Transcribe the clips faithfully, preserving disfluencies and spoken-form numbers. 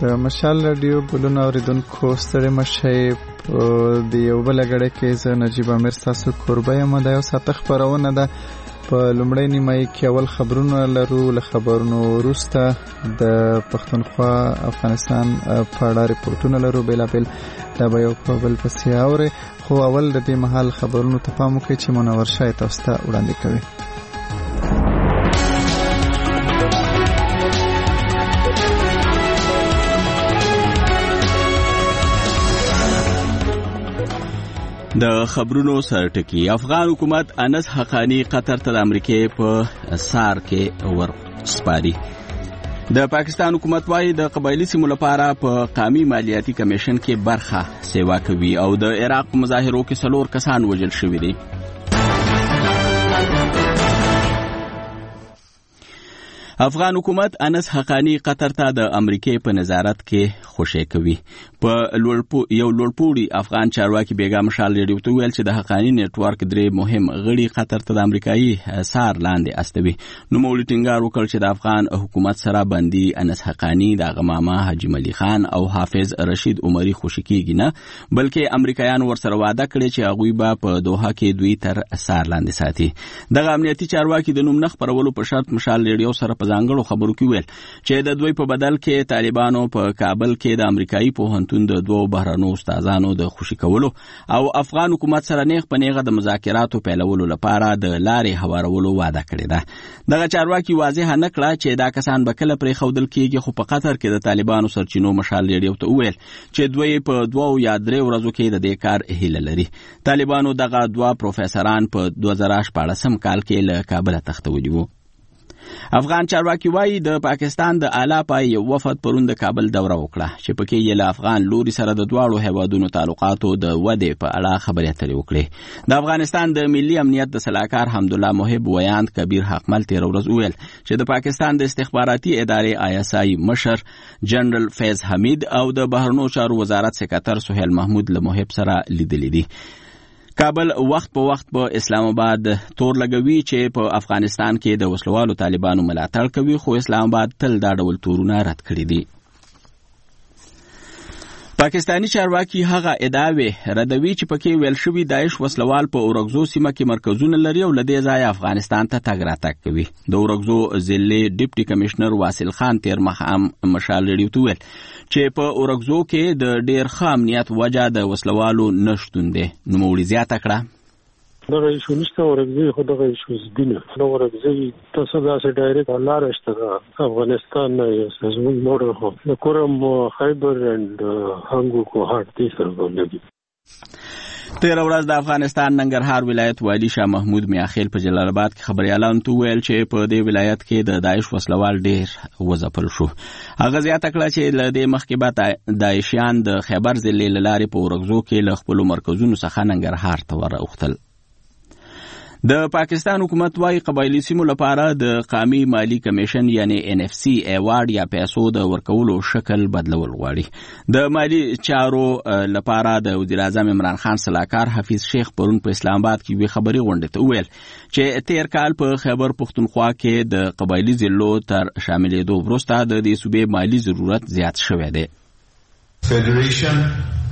د مشال رادیو بلونه اوریدونکو ستړي مشئ. د یو بل غړي کې زه نجیب امیر تاسو کوربه یم. دا یو ساعت خبرونه ده. په لومړی نیمه کې اول خبرونه لرو. له خبرونو وروسته د پښتونخوا افغانستان په اړه ریپورتونه لرو بیلابیل. دا به یو په بل پسې اوري، خو اول د دې مهال خبرونو ته پام وکړئ چې منور شای تاسو ته وړاندې کوي. د خبرونو سرټکی. افغان حکومت انس حقانی قطر ته د امریکای په سار کې ور سپاري. د پاکستان حکومت وايي د قبایلی سیمو لپاره په قومي مالیاتي کمیشن کې برخه سیوا کوي او د عراق په مظاهرو کې څلور کسان وژل شوي دي. افغان حکومت انس حقانی قطر ته د امریکای په نظارت کې خوشی کوي. په لوړپو یو لوړپوړي افغان چارواکي بیګا مشال ریډیو ته ویل چې د حقانی نتورک درې مهم غړي قطر ته د امریکایي سار لاندې استوي. نو مولوی ټینګار وکړ چې د افغان حکومت سره بندي انس حقانی د غمامه حاجی ملی خان او حافظ رشید عمری خوشی کیږي نه، بلکې امریکایان ورسره وعده کړي چې هغوی به په دوحه کې دوی تر سار لاندې ساتي. دغه امنیتي چارواکي د نوم نه خبرولو په شرط مشال ریډیو سره په ځانګړو خبرو کې ویل چې د دوی په بدل کې طالبانو په کابل کې د امریکایي پوهنتون د دوو بهرنو استادانو د خوشی کولو او افغان حکومت سره نیغ په نیغه د مذاکراتو پیلولو لپاره د لارې هوارولو وعده کړې ده. دغه چارواکي واضح نه کړه چې دا کسان به کله پرې ښودل کېږي، خو په قطر کې د طالبانو سرچینو مشال ریډیو ته وویل چې دوی په دوو یا درې ورځو کې د دې کار هیله لري. طالبانو دغه دوه پروفیسوران په دوه زره شپاړسم کال کې له کابل تښتولي وو. افغان چارواکي وايي د پاکستان د اعلی پای یو وفد پرون د کابل دوره وکړه چې پکې یې له افغان لوري سره د دواړو هیوادونو تعلقاتو د ودې په اړه خبرې اترې وکړې. د افغانستان د ملي امنیت د سلاکار حمدالله محب ویاند کبیر حقمل تیر ورځ وویل چې د پاکستان د استخباراتي ادارې آی اس آی مشر جنرال فیض حمید او د بهرنیو چارو وزارت سکرټر سهیل محمود له محب سره لیدلې دي. کابل وخت په وخت په اسلام آباد تور لګوي چې په افغانستان کې د وسلوالو طالبانو ملاتړ کوي، خو اسلام آباد تل دا ډول تورونه رد کړي دي. پاکستانی چارواکي هغه ادعاوې ردوي چې پکې ویل شوي داعش وسلوال په اورګزو سیمه کې مرکزونه لري او له دې ځایه افغانستان ته تګ راتګ کوي. د اورګزو ضلعي ډیپټي کمشنر واصل خان تیر مخام مشال ریډیو ته ویل چې په اورګزو کې د ډیر ښه امنیت وجه د وسلوالو نشتون دی. نوموړي زیاته کړه دغه ایشو نشته ورګزي خو دغه ایشو زبینه نو ورګزي تاسو دا سه ډایرکټ لار شته افغانستان نه یې زموږ موډر هو د کورم خیبر اند هنګو کو هارت دي سره ولګي. تیر ورځ د افغانستان ننګرهار ولایت والی شاه محمود میاخیل په جلال آباد کې خبريالانو ته ویل چې په دې ولایت کې د داعش وسلوال ډیر وځپل شو. هغه زیاته کړه چې له دې مخکې به داعشیان د خیبر ضلع له لارې په اورګزو کې له خپلو مرکزونو څخه ننګرهار ته وراوښتل. د پاکستان حکومت وايي قبایلی سیمو لپاره د قومي مالی کمیشن یعنی ان اف سی ایوارډ یا پیسو د ورکولو شکل بدلول غواړي. د مالی چارو لپاره د وزیر اعظم عمران خان سلاکار حفیظ شیخ پرون په اسلام آباد کې وی خبري غونډه ته ویل چې تیر کال په خیبر پښتونخوا کې د قبایلی ضلعو تر شاملېدو وروسته د دې صوبې مالی ضرورت زیات شوی دی. فدریشن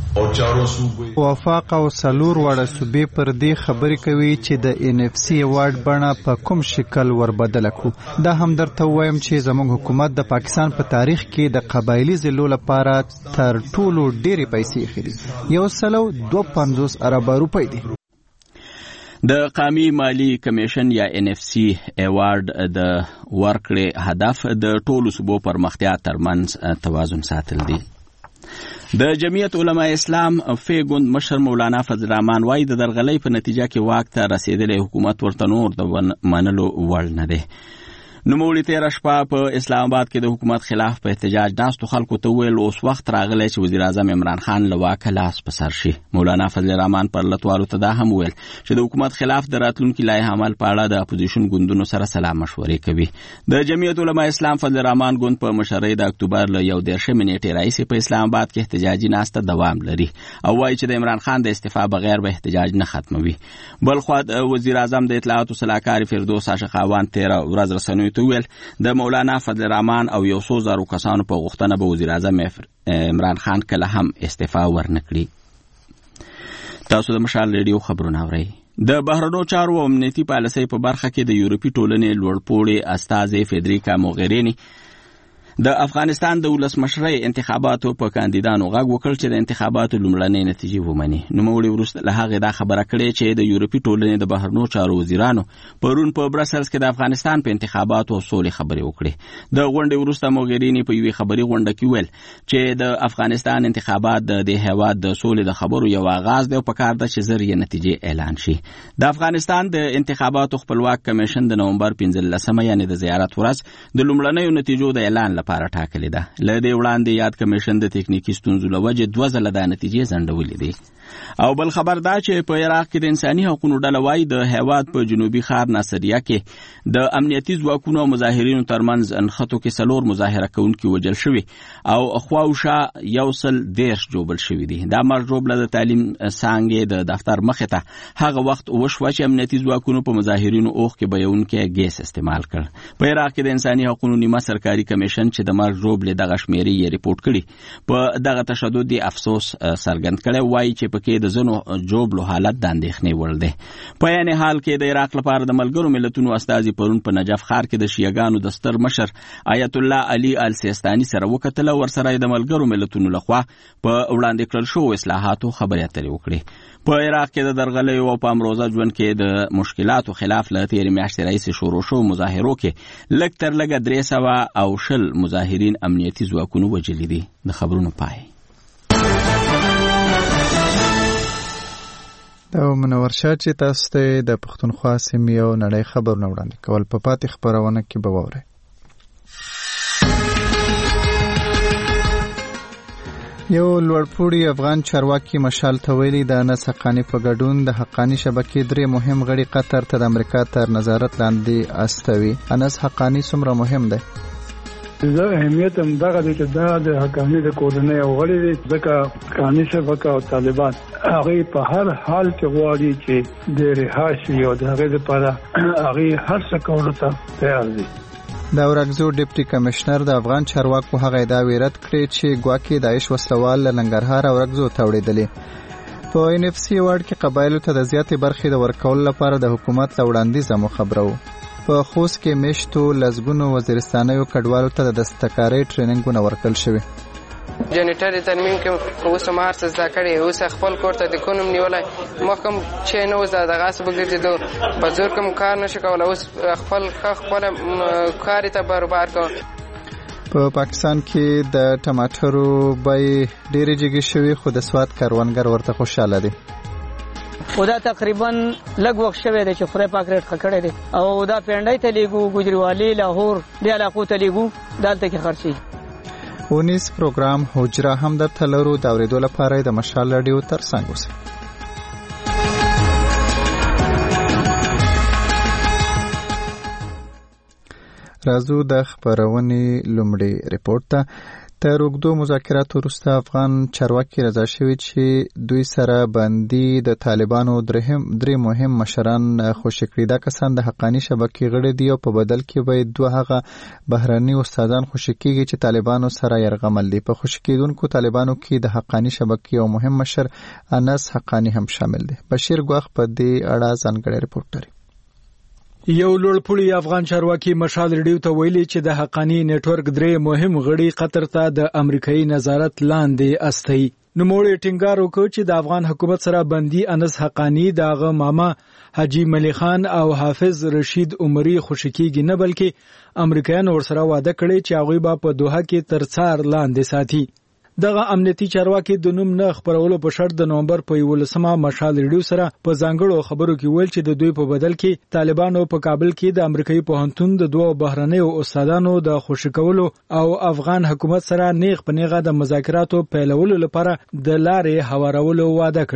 وفاق او سلور وړه صوبې پر دې خبرې کوي چې د ان اف سی ایوارډ بڼه په کوم شکل وربدل کړو. دا هم درته وایم چې زموږ حکومت د پاکستان په تاریخ کې د قبایلی ضلعو لپاره تر ټولو ډېرې پیسې اخلي، یو سلو دوه پنځوس اربه روپۍ دي. د قومي مالی کمیشن یا ان اف سی ایوارډ د ورکړې هدف د ټولو صوبو پرمختیا ترمنځ توازن ساتل دي. د جمعیت علماء اسلام فیګوند مشر مولانا فضل الرحمن وايي د درغلۍ په نتیجه کې واک ته رسیدلی حکومت ورته نور د منلو وړ نه دی. نوموړي تېره شپه په اسلام آباد کې د حکومت خلاف په احتجاج ناستو خلکو ته ویل اوس وخت راغلی چې وزیر اعظم عمران خان له واکه لاس په سر شي. مولانا فضل الرحمن پر لتوارو ته دا هم ویل چې د حکومت خلاف د راتلونکي لایحه عمل په اړه د اپوزیشن ګوندونو سره سلا مشورې کوي. د جمعیت علماء اسلام فضل الرحمن ګوند په مشرۍ د اکتوبر له یو دېرشمې نیټې راهیسې په اسلام آباد کې احتجاجي ناسته دوام لري او وایي چې د عمران خان د استعفا بغیر به احتجاج نه ختموي. بل خوا وزیر اعظم د اطلاعاتو سلاکار فردوس عاشق اخوان تېره ورځ رسنیو ته ویل د مولانا فضل الرحمن او یو څو زرو کسانو په غوښتنه به وزیر اعظم عمران خان کله هم استعفا ورنکړي. تاسو د مشال ریډیو خبرونه اورئ. د بهرنیو چارو او امنیتي پالیسۍ په برخه کې د یورپي ټولنې لوړپوړي استازي فیدریکا موغرینی د افغانستان د ولسمشرۍ انتخاباتو په کاندیدانو غږ وکړ چې د انتخاباتو لومړنۍ نتیجې ومني. نوموړي وروسته له هغې دا خبره کړې چې د یورپي ټولنې د بهرنیو چارو وزیرانو پرون په برسلز کې د افغانستان په انتخاباتو او سولې خبرې وکړې. د غونډې وروسته موغرینی په یوې خبري غونډه کې ویل چې د افغانستان انتخابات د دې هېواد د سولې د خبرو یو آغاز دی او پکار ده چې ژر یې نتیجې اعلان شي. د افغانستان د انتخاباتو خپلواک کمیشن د نومبر پنځلسمه یعنې د زیارت ورځ د لومړنیو نتیجو د اعلان لپاره ټاکلې ده. له دې وړاندې یاد کمیشن د تکنیکي ستونزو له وجې دوه ځله دا نتیجې ځنډولې دي. او بل خبر دا چې په عراق کې د انساني حقوقو ډله وایي د هېواد په جنوبي ښار ناصریه کې د امنیتي ځواکونو او مظاهرینو ترمنځ انخښتو کې څلور مظاهره کوونکي وژل شوي او خواوشا یو سل دېرش ژوبل شوي دي. دا مرګ ژوبله د تعلیم څانګې د دفتر مخې ته هغه وخت وشوه چې امنیتي ځواکونو په مظاهرینو اوښکې بهیونکی ګیس استعمال کړ. په عراق کې د انساني حقوقو نیمه سرکاري کمیشن چې د مرګ ژوبلې دغه شمېرې یې ریپورټ کړي په دغه تشدد یې افسوس څرګند کړی، وایي چې پکې د ځینو جوبلو حالت د اندېښنې وړ دی. په یعنې حال کې د عراق لپاره د ملګرو ملتونو استازي پرون په نجف ښار کې د شیعهګانو د ستر مشر آیت الله علي السیستاني سره وکتل او ورسره د ملګرو ملتونو لخوا په وړاندې کړل شوو اصلاحاتو خبرې اترې وکړې. په عراق کې د درغلیو او په امروزه ژوند کې د مشکلاتو خلاف له تېرې میاشتې راهیسې شروع شوو مظاهرو کې لږ تر لږه درې سوه او شل مظاهرین امنیتي ځواکونو وژلي دي. د خبرونو پای. دا منور شاه چې تاسو ته د پښتونخوا سیمې او نړۍ خبرونه وړاندې کول په پاتې خبرونه کې به واورئ. یو لوړپوړي افغان چارواکي مشال ته ویلي د انس حقاني په ګډون د حقاني شبکې درې مهم غړي قطر ته د امریکا تر نظارت لاندې استوي. انس حقاني څومره مهم دی؟ دا اهمیت هم دغه دی چې دا د حقاني د کورنۍ او غړي دی، ځکه حقاني شبکه او طالبان هغه په هر حال کې غواړي چې د رهاشي او د هغه لپاره هغه هر څه کولو ته تیار دي. د اورګزو ډیپټي کمشنر د افغان چارواکو هغه ادعا رد کړې چې ګواکې داعش وسلوال له ننګرهار اورګزو ته وړېدلې. په ان اف سی ایوارډ کې قبایلو ته د زیاتې برخې د ورکولو لپاره د حکومت له وړاندیزه مخبره وو. په خوست کې میشتو لزګونو وزیرستانیو کډوالو ته د دستکارۍ ټریننګونه ورکړل شوي. جنریټر ترمیم کې اوس هم هر څه زده کړی، اوس خپل کور ته د کونم نیولی، مخکم چې نه اوس دغه څه بګرځېدو په زور کوم کار نشو کولی، اوس خپل خپل کار ته برابر کو. په پاکستان کې د ټماټرو بیې ډېرې جګې شوي خو د سواد کروندګر ورته خوشاله دي. او دا تقریبا لږ وخت شوی دی چې خدای پاک ریټ ښه کړی دی او دا پینډۍ ته لیږو، ګوجروالی، لاهور دې علاقو ته لیږو، دلته کې خرڅي. اونیس پروګرام حجره هم درته لرو، د اورېدو لپاره د مشال راډیو ترڅنګ اوسئ. راځو د خبرونې لومړی ریپورټ ته. تر اوږدو مذاکراتو وروسته افغان چارواکي رضا شوي چې دوی سره بندي د طالبانو درې مهم مشران خوشي کړي. دا کسان د حقاني شبکې غړي دي او په بدل کې به دوه هغه بهرني استادان خوشي کېږي چې طالبانو سره یرغمل دي. په خوشي کېدونکو طالبانو کې د حقاني شبکې او مهم مشر انس حقاني هم شامل دي. بشیر ګواخ په دې اړه ځانګړی ریپورټ لري. یو لوړپوړي افغان چارواکي مشال ریډیو ته ویلي چې د حقاني نتورک درې مهم غړي قطر ته د امریکایي نظارت لاندې استوي. نوموړي ټینګار وکړ چې د افغان حکومت سره بندي انس حقاني د هغه ماما حاجی ملی خان او حافظ رشید عمری خوشي کېږي نه، بلکې امریکایان ورسره وعده کړي چې هغوی به په دوحه کې تر څار لاندې ساتي. دغه امنیتي چارواکي د نوم نه خبرولو په شرط د نومبر په یولسمه مشال ریډیو سره په ځانګړو خبرو کې ویل چې د دوی په بدل کې طالبانو په کابل کې د امریکایي پوهنتون د دوه بهرنیو استادانو د خوشي کولو او افغان حکومت سره نیغ په نیغه د مذاکراتو پیلولو لپاره د لارې هوارولو وعده کړې ده.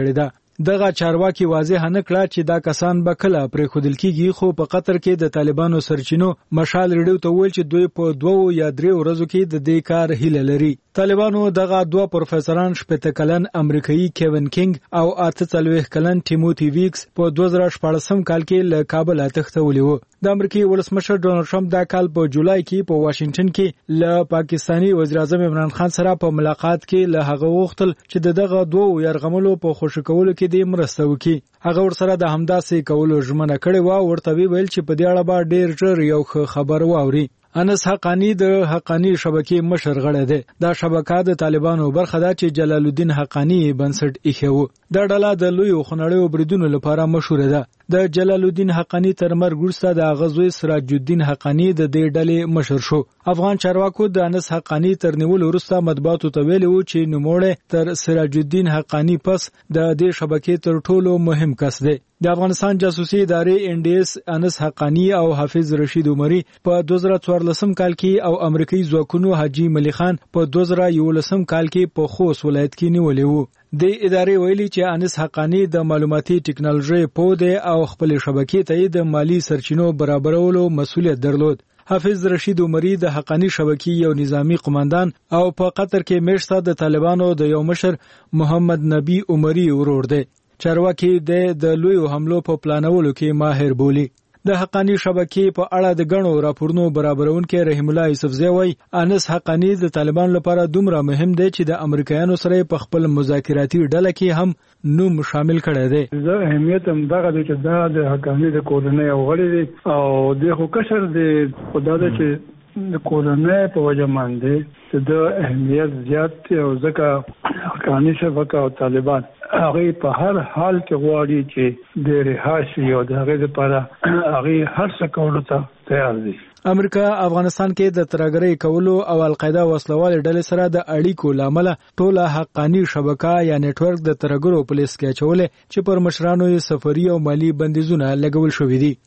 دغه چارواکي واضح نه کړه چې دا کسان به کله پرې خودل کیږي، خو په قطر کې د طالبانو سرچینو مشال ریډیو ته ویل چې دوی په دوو یا درې ورځو کې د دې کار هیله لري. طالبانو دغه دوه پروفیسوران شپږ کلن امریکایي کیون کینګ او اته څلوېښت کلن ټیموتی ویکس په دوه زره شپاړسم کال کې له کابل تښتولي وو. د امریکای ولسمشر ډونالد ټرمپ دا کال په جولای کې په واشنگټن کې له پاکستاني وزیر اعظم عمران خان سره په ملاقات کې له هغه وغوښتل چې دغه دوه يرغملو په خوشی کولو کې د مرسته وکړي. هغه ورسره د همداسې کولو ژمنه کړې و. ورته ویل چې په دې اړه به ډېر ژر یو خبر واوري. انس حقانی د حقانی شبکې مشر غړی دی. دا شبکه د طالبانو برخه ده چې جلال الدین حقانی بنسټ ایښی و. دا ډله د لویو خونړیو بریدونو لپاره مشهوره ده. د جلال الدین حقانی تر مرګ وروسته د هغه زوی سراج الدین حقانی د دې ډلې مشر شو. افغان چارواکو د انس حقانی تر نیولو وروسته مطبوعاتو ته ویلي و چې نوموړی تر سراج الدین حقانی پس د دې شبکې تر ټولو مهم کس دی. د افغانستان جاسوسي ادارې ان ډي اس انس حقانی او حافظ رشید عمری په دوه زره څوارلسم کال کې او امریکایي ځواکونو حاجی ملی خان په دوه زره یولسم کال کې په خوست ولایت کې نیولې وو. د ادارې ویلي چې انس حقانی د معلوماتي ټکنالوژي په دی او خپل شبکې ته د مالی سرچینو برابرولو مسؤلیت درلود. حافظ رشید عمری د حقانی شبکې یو نظامی قوماندان او په قطر کې میشته د طالبانو د یو مشر محمد نبی عمری ورور دی. چارواکي د لویو حملو په پلانولو کې ماهر بولی. د حقانی شبکې په اړه د غنو راپورونو برابرونکو رحیم الله یوسفزی وایي انس حقانی د طالبان لپاره دومره مهم دی چې د امریکایانو سره په خپل مذاکراتي ډله کې هم نوم شامل کړی دی. زه اهمیت هم دغه دی چې دا د حقانی د کورنۍ غړي دي او د خو کشر دی خدای دې چې د کورنۍ په وجه باندې د اهمیت زیات دی او ځکه حقانی شبکه او طالبان هغه په هر حال کې غواړي چې د رهاشي او د هغه لپاره هغه هر څه کولو ته تیار دي. امریکا افغانستان کې د ترګرۍ کولو او القاعده وسلوال ډلې سره د اړیکو لامل ټوله حقانی شبکه یا نتورک د ترګرو پولیس کې چولې چې پر مشرانو یې سفري او مالی بندیزونه لګول شوې دي.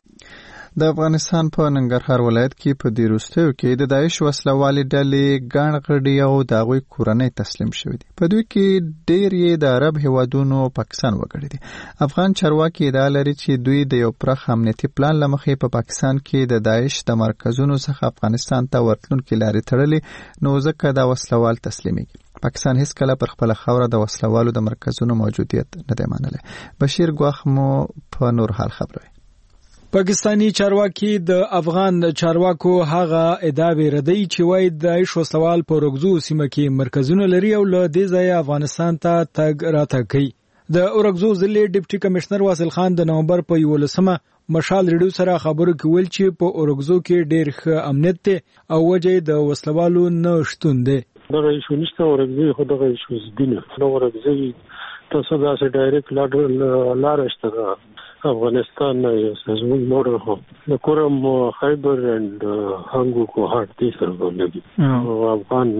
د افغانستان په ننګرهار ولایت کې په دې وروستیو کې د داعش وسلوالې ډلې ګڼ غړي او د هغوی کورنۍ تسلیم شوي دي. په دوی کې ډېر یې د عرب هیوادونو پاکستان وګړي دي. افغان چارواکي ادعا لري چې دوی د یو پراخ امنیتي پلان له مخې په پاکستان کې د داعش د مرکزونو څخه افغانستان ته ورتلونکي لارې تړلې، نو ځکه دا وسلوال تسلیمیږي. پاکستان هیڅ کله پر خپل خاوره د وسلوالو د مرکزونو موجودیت نه دی منلی. بشیر ګواخ مو په نور حال خبروي. پاکستانی چارواکي د افغان چارواکو هغه ادعاوې ردوي چې وايي د داعش وسلوال په رګزو سیمه کې مرکزونه لري او له دې ځایه افغانستان ته تګ راتګ کوي. د اورګزو ضلع ډیپټي کمشنر واصل خان د نومبر په یولسمه مشال ریډیو سره خبرو کې ویل چې په اورګزو کې ډېر ښه امنیت دی او وجه د وسلوالو نه شتون دی. دغه ایشو نشته اورګزو خو دغه ایشو زدینه نو اورګزو تاسو دا سه ډایرکټ لار لار شته افغانستان نه زموږ موډل هو د کورم خیبر اند هنګو کو هارت دي سره ولګي او افغان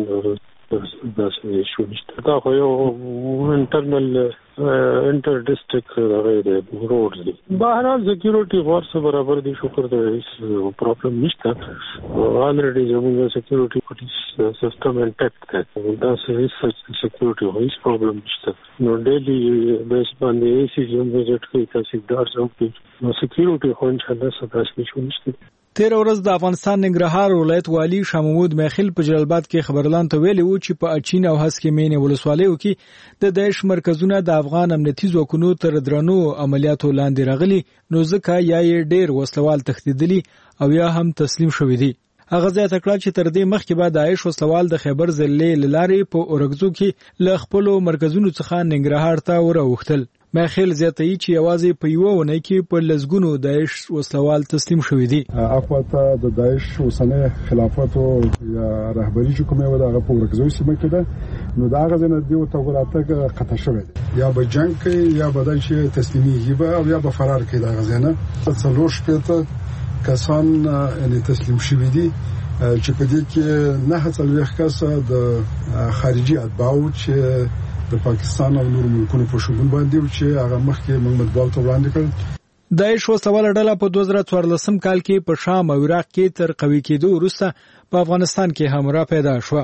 دا څه شو نشته دا خو یو انټرنل انټر ډیسټریکټ غیر روډ دي. بهرحال سکیورټي فورس برابر دي، شکر دی، هیڅ پرابلم نشته. الریډي زموږ سکیورټي پولیس سیستم انټیکټ دی، دا څه سکیورټي هیڅ پرابلم نشته. نو ډیلی بیس باندې ای سی زم وزټ کوي تاسیدار زم کوي نو سکیورټي خو ان شاء الله ساتل شي نشته. تیر ورځ د افغانستان ننګرهار ولایت والی شاه محمود میخیل په جلالباد کې خبرلان ته ویلي وو چې په اچین او هسکې مینې ولسوالیو کې د داعش مرکزونه د افغان امنیتي ځواکونو تر درنو عملیاتو لاندې راغلي، نو ځکه یا یې ډېر وسلوال تښتېدلي او یا هم تسلیم شوي دي. هغه زیاته کړه چې تر دې مخکې به داعش وسلوال د خیبر ضلعې له لارې په اورګزو کې له خپلو مرکزونو څخه ننګرهار ته وراوښتل. میخیل زیاتوي چې یوازې په یوه اونۍ کې په لسګونو داعش وسلوال تسلیم شوي دي. اخواته د داعش اوسنۍ خلافت او رهبري چې کومه ودا هغه په اورګزو سیمه کې ده، نو دا غزنه دی او تګراته قطع شوی دی، یا به جنگ کوي یا به د شي تسلیمي به او یا به فرار کوي. دا غزنه څلور شپته کسان یعنی تسلیم شوي دي چې په دې کې نه څلوېښت کسه د خارجي اتباعو چې د پاکستان او نور ملکونو په شمول باندې چې هغه مخکې محمد بالته وړاندې کړ. داعش وسوال ډله په دوه زره څوارلسم کال کې په شام او عراق کې تر قوي کېدو وروسته په افغانستان کې هم را پیدا شو.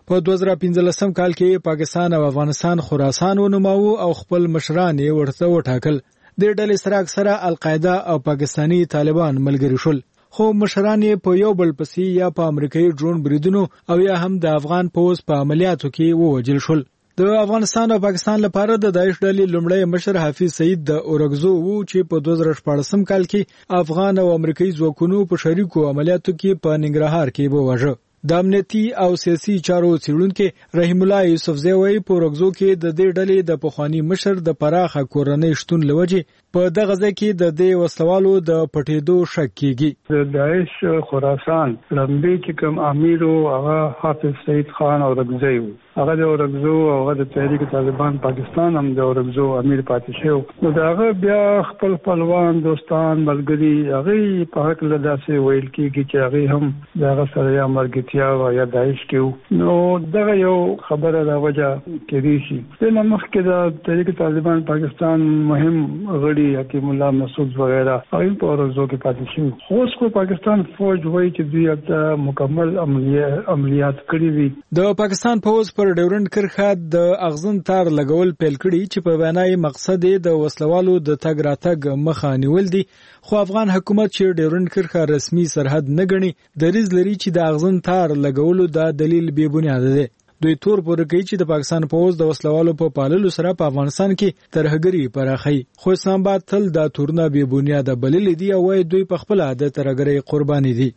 په دوه زره پنځلسم کال کې پاکستان او افغانستان خراسان ونوماوه او خپل مشران یې ورته وټاکل. د ډلې سره اکثره القاعده او پاکستانی طالبان ملګري شول، خو مشران یې په یو بل پسې یا په امریکایي ډرون بریدونو او یا هم د افغان پوځ په عملیاتو کې ووجل شول. د افغانستان او پاکستان لپاره د داعش ډلې لومړی مشر حافظ سعید د اورګزو وو چې په دوه زره شپاړسم کال کې افغان او امریکایي ځواکونو په شریکو عملیاتو کې په ننګرهار کې وواژه. د امنیتي او سیاسي چارو څېړونکي رحیم الله یوسفزی وایي په اورګزو کې د دې ډلې د پخوانی مشر د پراخه کورنۍ شتون لوجې په دغه ځای کې د دې وسلوالو د پټېدو شک کیږي. د داعش خراسان لمبي چې کوم امیر او هغه حافظ سعید خان اورګزی وو، هغه د اورګزو او هغه د تحریک طالبان پاکستان هم د اورګزو امیر پاتې شو. نو داغه بیا خپل خپلوان دوستان ملګري هغه په حق له داسې ویل کیږي چې هغه هم دغه سره یا مرګتیا او یا داعش کې نو دغه یو خبره دا وجه کېږي چې د مخکې د تحریک طالبان پاکستان مهم غړي حکیم الله مسعود وغیرہ هغه په اورګزو کې پاتې شو. خو اوس کو پاکستان فوج وایي چې دوی ته مکمل عملیات کړی دي. د پاکستان پوز پر ډیورنډ کرښه د اغزن تار لګول پیل کړي چې په وینای مقصد د وسلوالو د تګ راتګ مخه نیول دي، خو افغان حکومت چې ډیورنډ کرښه رسمي سرحد نه ګڼي دریځ لري چې د اغزن تار لګولو دا دلیل بې بنیاده دی. دوی تور پورې کوي چې د پاکستان پوز د وسلوالو په پاللو سره په افغانستان کې ترهګري پراخي، خو اسلام آباد تل دا تورونه بې بنیاده بللي دي او وايي دوی په خپل د ترهګرۍ قرباني دي.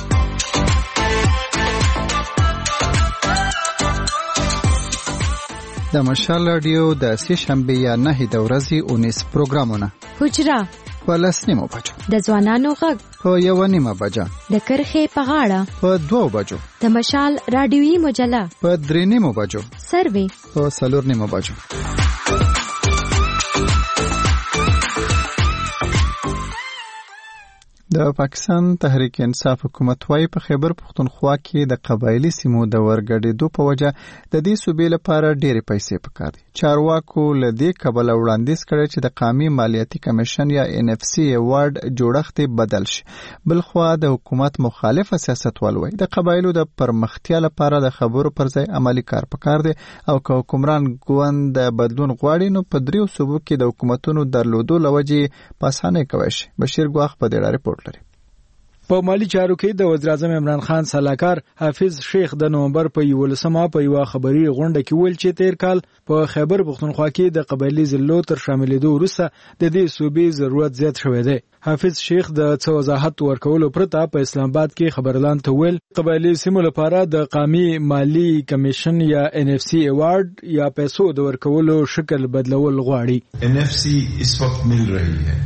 د مشال رادیو د سې شنبه یا نه د ورځې اونیس پروګرامونه حجره په لس نیمو بجو، د ځوانانو غږ په یو نیمه بجه، د کرښې په غاړه په دوو بجو، د مشال رادیوي مجله په درې نیمو بجو، سروي په څلور نیمو بجو. د پاکستان تحریک انصاف حکومت وايي په خیبر پختونخوا کې د قبایلی سیمو د ورګډېدو په وجه د دې صوبې لپاره ډېرې پیسې پکار دي. چارواکو له دې کبله وړاندیز کړی چې د قومي مالیاتي کمیشن یا ان اف سی ایوارډ جوړښت بدل شي. بلخوا د حکومت مخالفه سیاستوال وايي د قبایلو د پرمختیا لپاره د خبرو پر ځای عملی کار پکار دی او که حکمران ګوند د بدلون غواړي نو په دریو صوبو کې د حکومتونو درلودو لوجې په اسانۍ کوي شي. بشیر ګواخ په دې اړه په مالی چارو کې د وزیر اعظم عمران خان سلاکار حافظ شیخ د نومبر په یولسمه په یو خبري غونډه کې ویل چې تیر کال په خیبر پختونخوا کې د قبایلی ضلعو تر شاملېدو وروسته د دې صوبې ضرورت زیات شوی دی. حافظ شیخ د څه وضاحت ورکولو پرته په اسلام آباد کې خبرلان ته ویل قبایلی سیمو لپاره د قومي مالی کمیشن یا ان اف سی ایوارډ یا پیسو د ورکولو شکل بدلول غواړي. ان اف سی اس وخت مل رہی ہے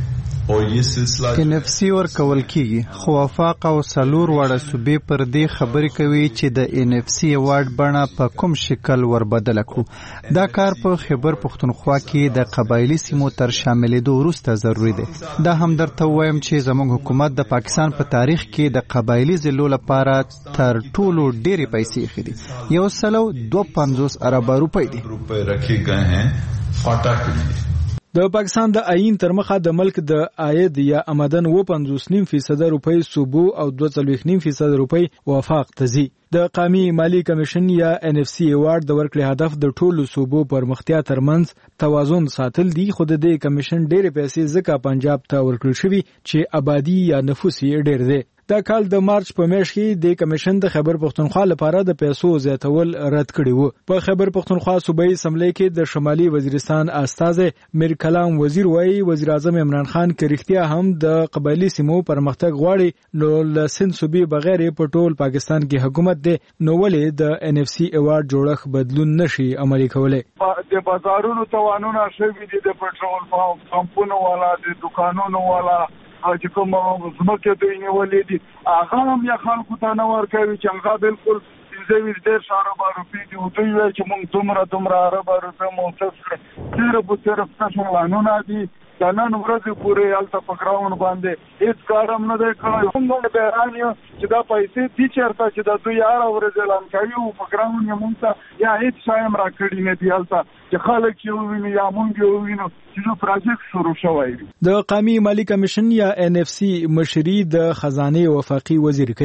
ان اف سی ورکول کیږي، خو وفاق او سلور وړه صوبې پر دې خبرې کوي چې د ان اف سی ایوارډ بڼه په کوم شکل وربدل کړو. دا کار په خیبر پختونخوا کې د قبایلی سیمو تر شاملېدو وروسته ضروري دی. دا هم درته وایم چې زموږ حکومت د پاکستان په تاریخ کې د قبایلی ضلعو لپاره تر ټولو ډېرې پیسې ایښې دي، یو سلو دوه پنځوس اربه روپۍ دي. روپۍ رکھے گئے ہیں فاٹا کے لیے. د پاکستان د آئین تر مخه د ملک د عاید یا آمدن و پنځوس نیم فیصد روپۍ صوبو او دوه څلوېښت نیم فیصد روپۍ وفاق ته ځي. د قومي مالی کمیشن یا ان اف سی ایوارډ د ورکړې هدف د ټولو صوبو پرمختیا ترمنځ توازن ساتل دي، خو د دې کمیشن ډېرې پیسې ځکه پنجاب ته ورکړل شوي چې آبادی یا نفوس یې ډېر دی. دا کال د مارچ په میاشت کې د کمیشن د خیبر پختونخوا لپاره د پیسو زیاتول رد کړي وو. په خیبر پختونخوا صوبایي اسمبلی کې د شمالي وزیرستان استازی میر کلام وزیر وایي وزیر اعظم عمران خان که رښتیا هم د قبایلی سیمو پرمختګ غواړي نو له سند صوبې بغیر په ټول پاکستان کې حکومت دی، نو ولې د ان اف سی ایوارډ جوړښت بدلون نشي عملي کولای. د بازارونو توانونه شوي دي، د پټرول پمپونو والا، د دکانونو والا او چې کوم زمکه دوی نیولې دي هغه هم یا خلکو ته نه ورکوي چې هغه بالکل پنځه ویشت دېرش اربه روپۍ دي. دوی وایي چې موږ دومره دومره اربه روپۍ موثق کړې، صرف صرف تاسو اعلانونه دي. د نن ورځې پورې هلته په ګراوند باندې هېڅ کار هم نه دی کړی. موږ حیران یو چې دا پیسې دي چېرته چې د دوی هره ورځ اعلان کوي او په ګراوند یې موږ ته یا هېڅ شی هم راکړي نه دي هلته چې خلک یې وویني یا موږ یې ووینو چې یو پروجیکټ شروع شوی وي. د قومي مالی کمیشن یا ان اف سی مشري د خزانه وفاقي وزیر کوي.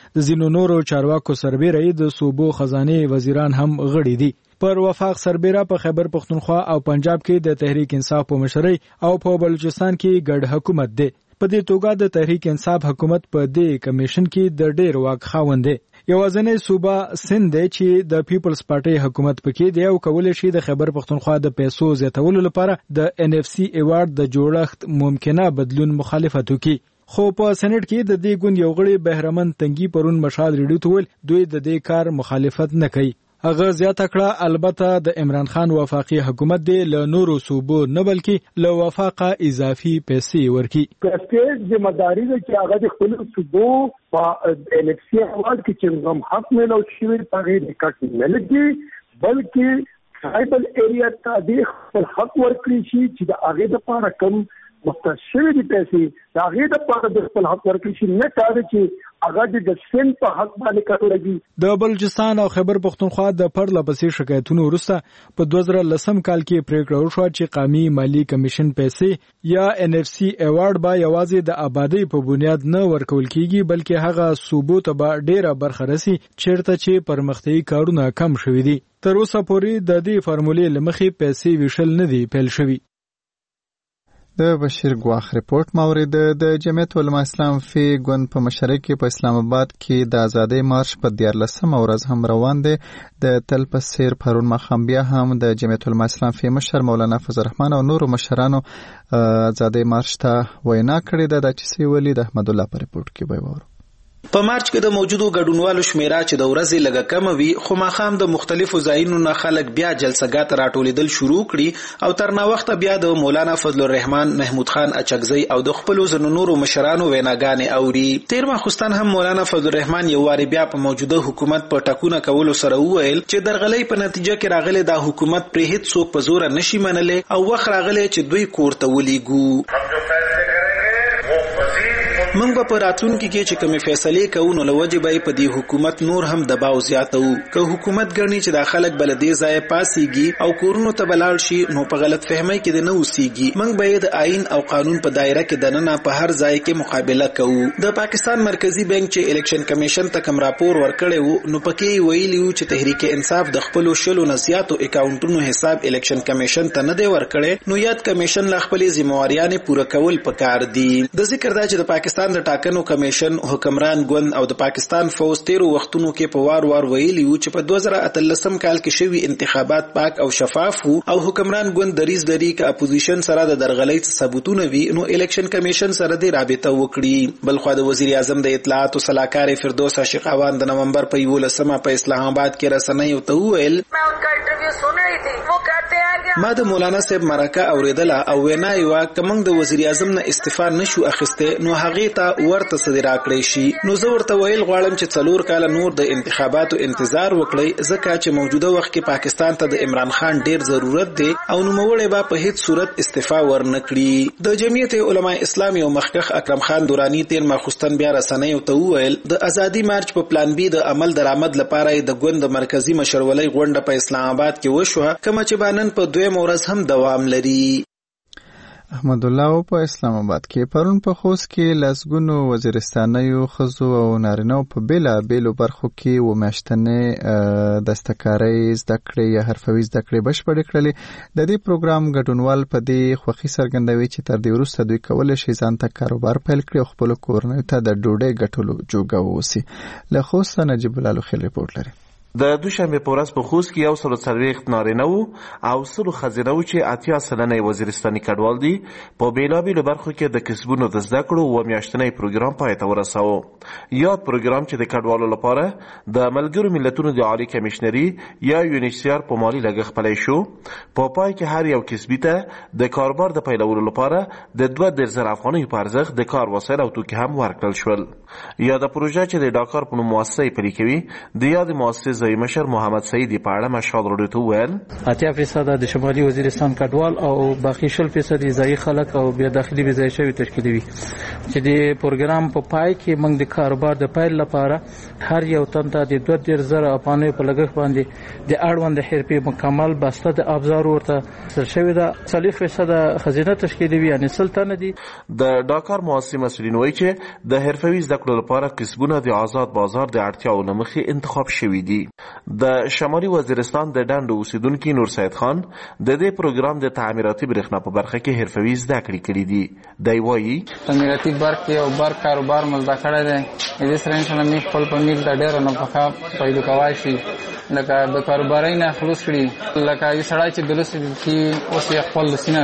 د ځینو نورو چارواکو سربیره د صوبو خزانه وزیران هم غړي دي. پر وفاق سربیره په خیبر پختونخوا او پنجاب کې د تحریک انصاف په مشرۍ او په بلوچستان کې ګډ حکومت دی. په دې توګه د تحریک انصاف حکومت په دې کمیشن کې د ډېر واک خاوند دی. یوازینی صوبه سند دی چې د پیپلز پارټي حکومت پکې دی او کولای شي د خیبر پختونخوا د پیسو زیاتولو لپاره د ان اف سی ایوارډ د جوړښت ممکنه بدلون مخالفت وکړي. خو په سېنات کې د دې ګوند یو غړي بهرمن تنګي پرون مشال ریډیو ته ویل دوی د دې کار مخالفت نه کوي. هغه زیاته کړه البته د عمران خان وفاقي حکومت دی له نورو صوبو نه بلکې له وفاقه اضافي پیسې ورکي. پرسټیج ځمداري ده چې هغه د خپل صوبو په الکسي حوالې کې چې هم حق ملو شوی په غیر کټ نه لګي بلکې ټرایبل ایریا ته د خپل حق ورکړي شي چې د هغه لپاره کم مستشفی دي پیسې دا هغه د پاره د خپل حق ورکړي شي نه کار چې هغه د سن په حق باندې کارولږي. د بلوچستان او خیبر پختونخوا د پرله پسې شکایتونو وروسته په دوه زره لسم کال کې پریکړه وشوه چې قومي مالی کمیشن پیسې یا ان اف سی ایوارډ به یوازې د آبادی په بنیاد نه ورکول کیږي بلکې هغه صوبو ته به ډیره برخه رسي چیرته چې پرمختیايي کارونه کم شوي دي. تر اوسه پورې د دې فارمولې لمخې پیسې ویشل نه دي پیل شوي. د بشیر ګواخ ریپورت مورید د جمعیت علماء اسلام فی ګوند په مشرۍ کې په اسلام آباد کې د ازادۍ مارش په دیارلسمه ورځ هم روان دی. د تل په څیر پرون ماښام بیا هم د جمعیت علماء اسلام فی مشر مولانا فضل الرحمن او نورو مشرانو ازادۍ مارش ته وینا کړې ده. دا چې څه ویلي د احمد الله په ریپورت کې به وورو. په مارچ کې د موجودو ګډونوالو شمیره چې د ورځې لږه کم وي خو ماښام د مختلفو ځایونو نه خلک بیا جلسګات راټولېدل شروع کړي او تر نا وخته بیا د مولانا فضل الرحمن محمود خان اچکزی او د خپلو ځینو نورو مشرانو ویناګانې اوري. تیر ماخوستان هم مولانا فضل الرحمن یو واري بیا په موجوده حکومت په ټاکونه کولو سره وویل چې درغلۍ په نتیجه کې راغلي دا حکومت پرې هیڅ څوک په زور نشي منلی او وخت راغلی چې دوی کور ته ولېږو. موږ به په راتلونکي کې چې کومې فیصلې کوو نو له وجې به په دې حکومت نور هم دباو زیاتو. که حکومت ګڼي چې دا خلک به له دې ځایه پاڅېږي او کورونو ته به لاړ شي نو په غلط فهمۍ کې دې نه اوسېږي. موږ به یې د آئین او قانون په دایره کې دننه په هر ځای کې مقابله کوو. د پاکستان مرکزی بانک چې الیکشن کمیشن ته کوم راپور ورکړی و نو پکې ویلي وو چې تحریک انصاف د خپلو شلو نه زیاتو اکاونټونو حساب الیکشن کمیشن ته نه دی ورکړی نو یاد کمیشن لا خپلې ذمہواریانې پوره کول پکار دي. د ذکر دا چې د پاکستان د ټاکنو کمیشن حکمران ګوند او د پاکستان فوج تیرو وختونو کې په وار وار ویلي وو چې په دوه زره اتلسم کال کې شوي انتخابات پاک او شفاف وو او حکمران ګوند دریز لري چې اپوزیشن سره د درغلۍ ثبوتونه وي نو الیکشن کمیشن سره د رابطه وکړي. بلخو د وزیر اعظم د اطلاعات او صلاحکار فردوس عاشق اوان د نومبر په یولسمه په اسلام آباد کې رسنیو ته وویل ما د مولانا صاحب مرکه اوریدله او وینا یې وه که موږ د وزیر اعظم نه استعفا نشو اخیستی نو هغې ته ورته څه دې راکړی شي. نو زه ورته ویل غواړم چې څلور کاله نور د انتخاباتو انتظار وکړئ ځکه چې موجوده وخت کې پاکستان ته د عمران خان ډیر ضرورت دی او نوموړی به په هیڅ صورت استعفا ورنه کړي. د جمعیت علماء اسلام یو مخکښ اکرم خان دورانی تیر ماخوستن بیا رسنیو ته وویل د ازادي مارچ په پلان بي د عمل درآمد لپاره د ګوند مرکزی مشرولۍ غونډه په اسلام آباد کې وشوه کومه چې بانن په دویم ورځ هم دوام لري. احمد الله په اسلام آباد کې پرون په خوست کې لسګونو وزیرستانیو ښځو او نارینهو په بېلابېلو برخو کې اووه میاشتنۍ دستکارۍ زده کړې یا حرفوي زده کړې بشپړې کړلې. د دې پروګرام ګډونوال په دې خوښي څرګندوي چې تر دې وروسته دوی کولی شي ځان ته کاروبار پیل کړي او خپلو کورنیو ته د ډوډۍ ګټلو جوګه واوسي. له خوسته نجیب الله لوخیل ریپورټ لري. د دوشنبه په ورځ په خوست کې یو سل او څلوېښت نارینه وو او سلو ښځینه وو چې اتیا سلنه وزیرستاني کډوال دي. په بېلابېلو برخو کې د کسبونو د زده کړو اووه میاشتنی پروګرام پای ته ورساوه. یاد پروګرام چې د کډوالو لپاره د ملګرو ملتونو د عالي کمیشنري یا یونیسیار په مالي لګښت پلی شو. په پای کې هر یو کسبي ته د کاروبار د پیلولو لپاره د دوه دېرش زره افغانیو په ارزښت د کار وسایل او توکي هم ورکړل شول. یاده پروژه چې د ډاکار په نوم مؤسسه پلي کوي د یادې مؤسسې ځایي مشر محمد سعیدي په اړه مشال راډیو ته وویل اتیا فیصده د شمالي وزیرستان کډوال او باقي شل فیصد ځایي خلک او بیا داخلي ویزای شوي تشکیلوي. چې د پروګرام په پای کې موږ د کاروبار د پیل لپاره هر یو تن ته د دوه دېرش زره افغانیو په لګښت باندې د اړوند حرفې مکمل بسته د ابزار ورته سر شوې ده. څلوېښت فیصده خزینه تشکیلوي، یعنې سل تنه دي. د ډاکار مؤسسې مسؤلین وایي چې د حرفوي زده کړو لپاره کسبونه د آزاد بازار د اړتیاو له مخې انتخاب شوي دي. د شمالي وزیرستان د ډنډ اوسیدونکي نور سید خان د دې پروګرام د تعمیراتي برېښنا په برخه کې حرفوي زده کړې کړې دي. دی وایي تعمیراتي برق یو برق کاروبار مو زده کړی دی. د دې سره انسان میل خپل په میل ته ډېره نفقه پیدا کولی شي، لکه د کاروبارۍ نه خلاص کړي. لکه یو سړی چې د لوستي کې اوس یې خپل لوستینه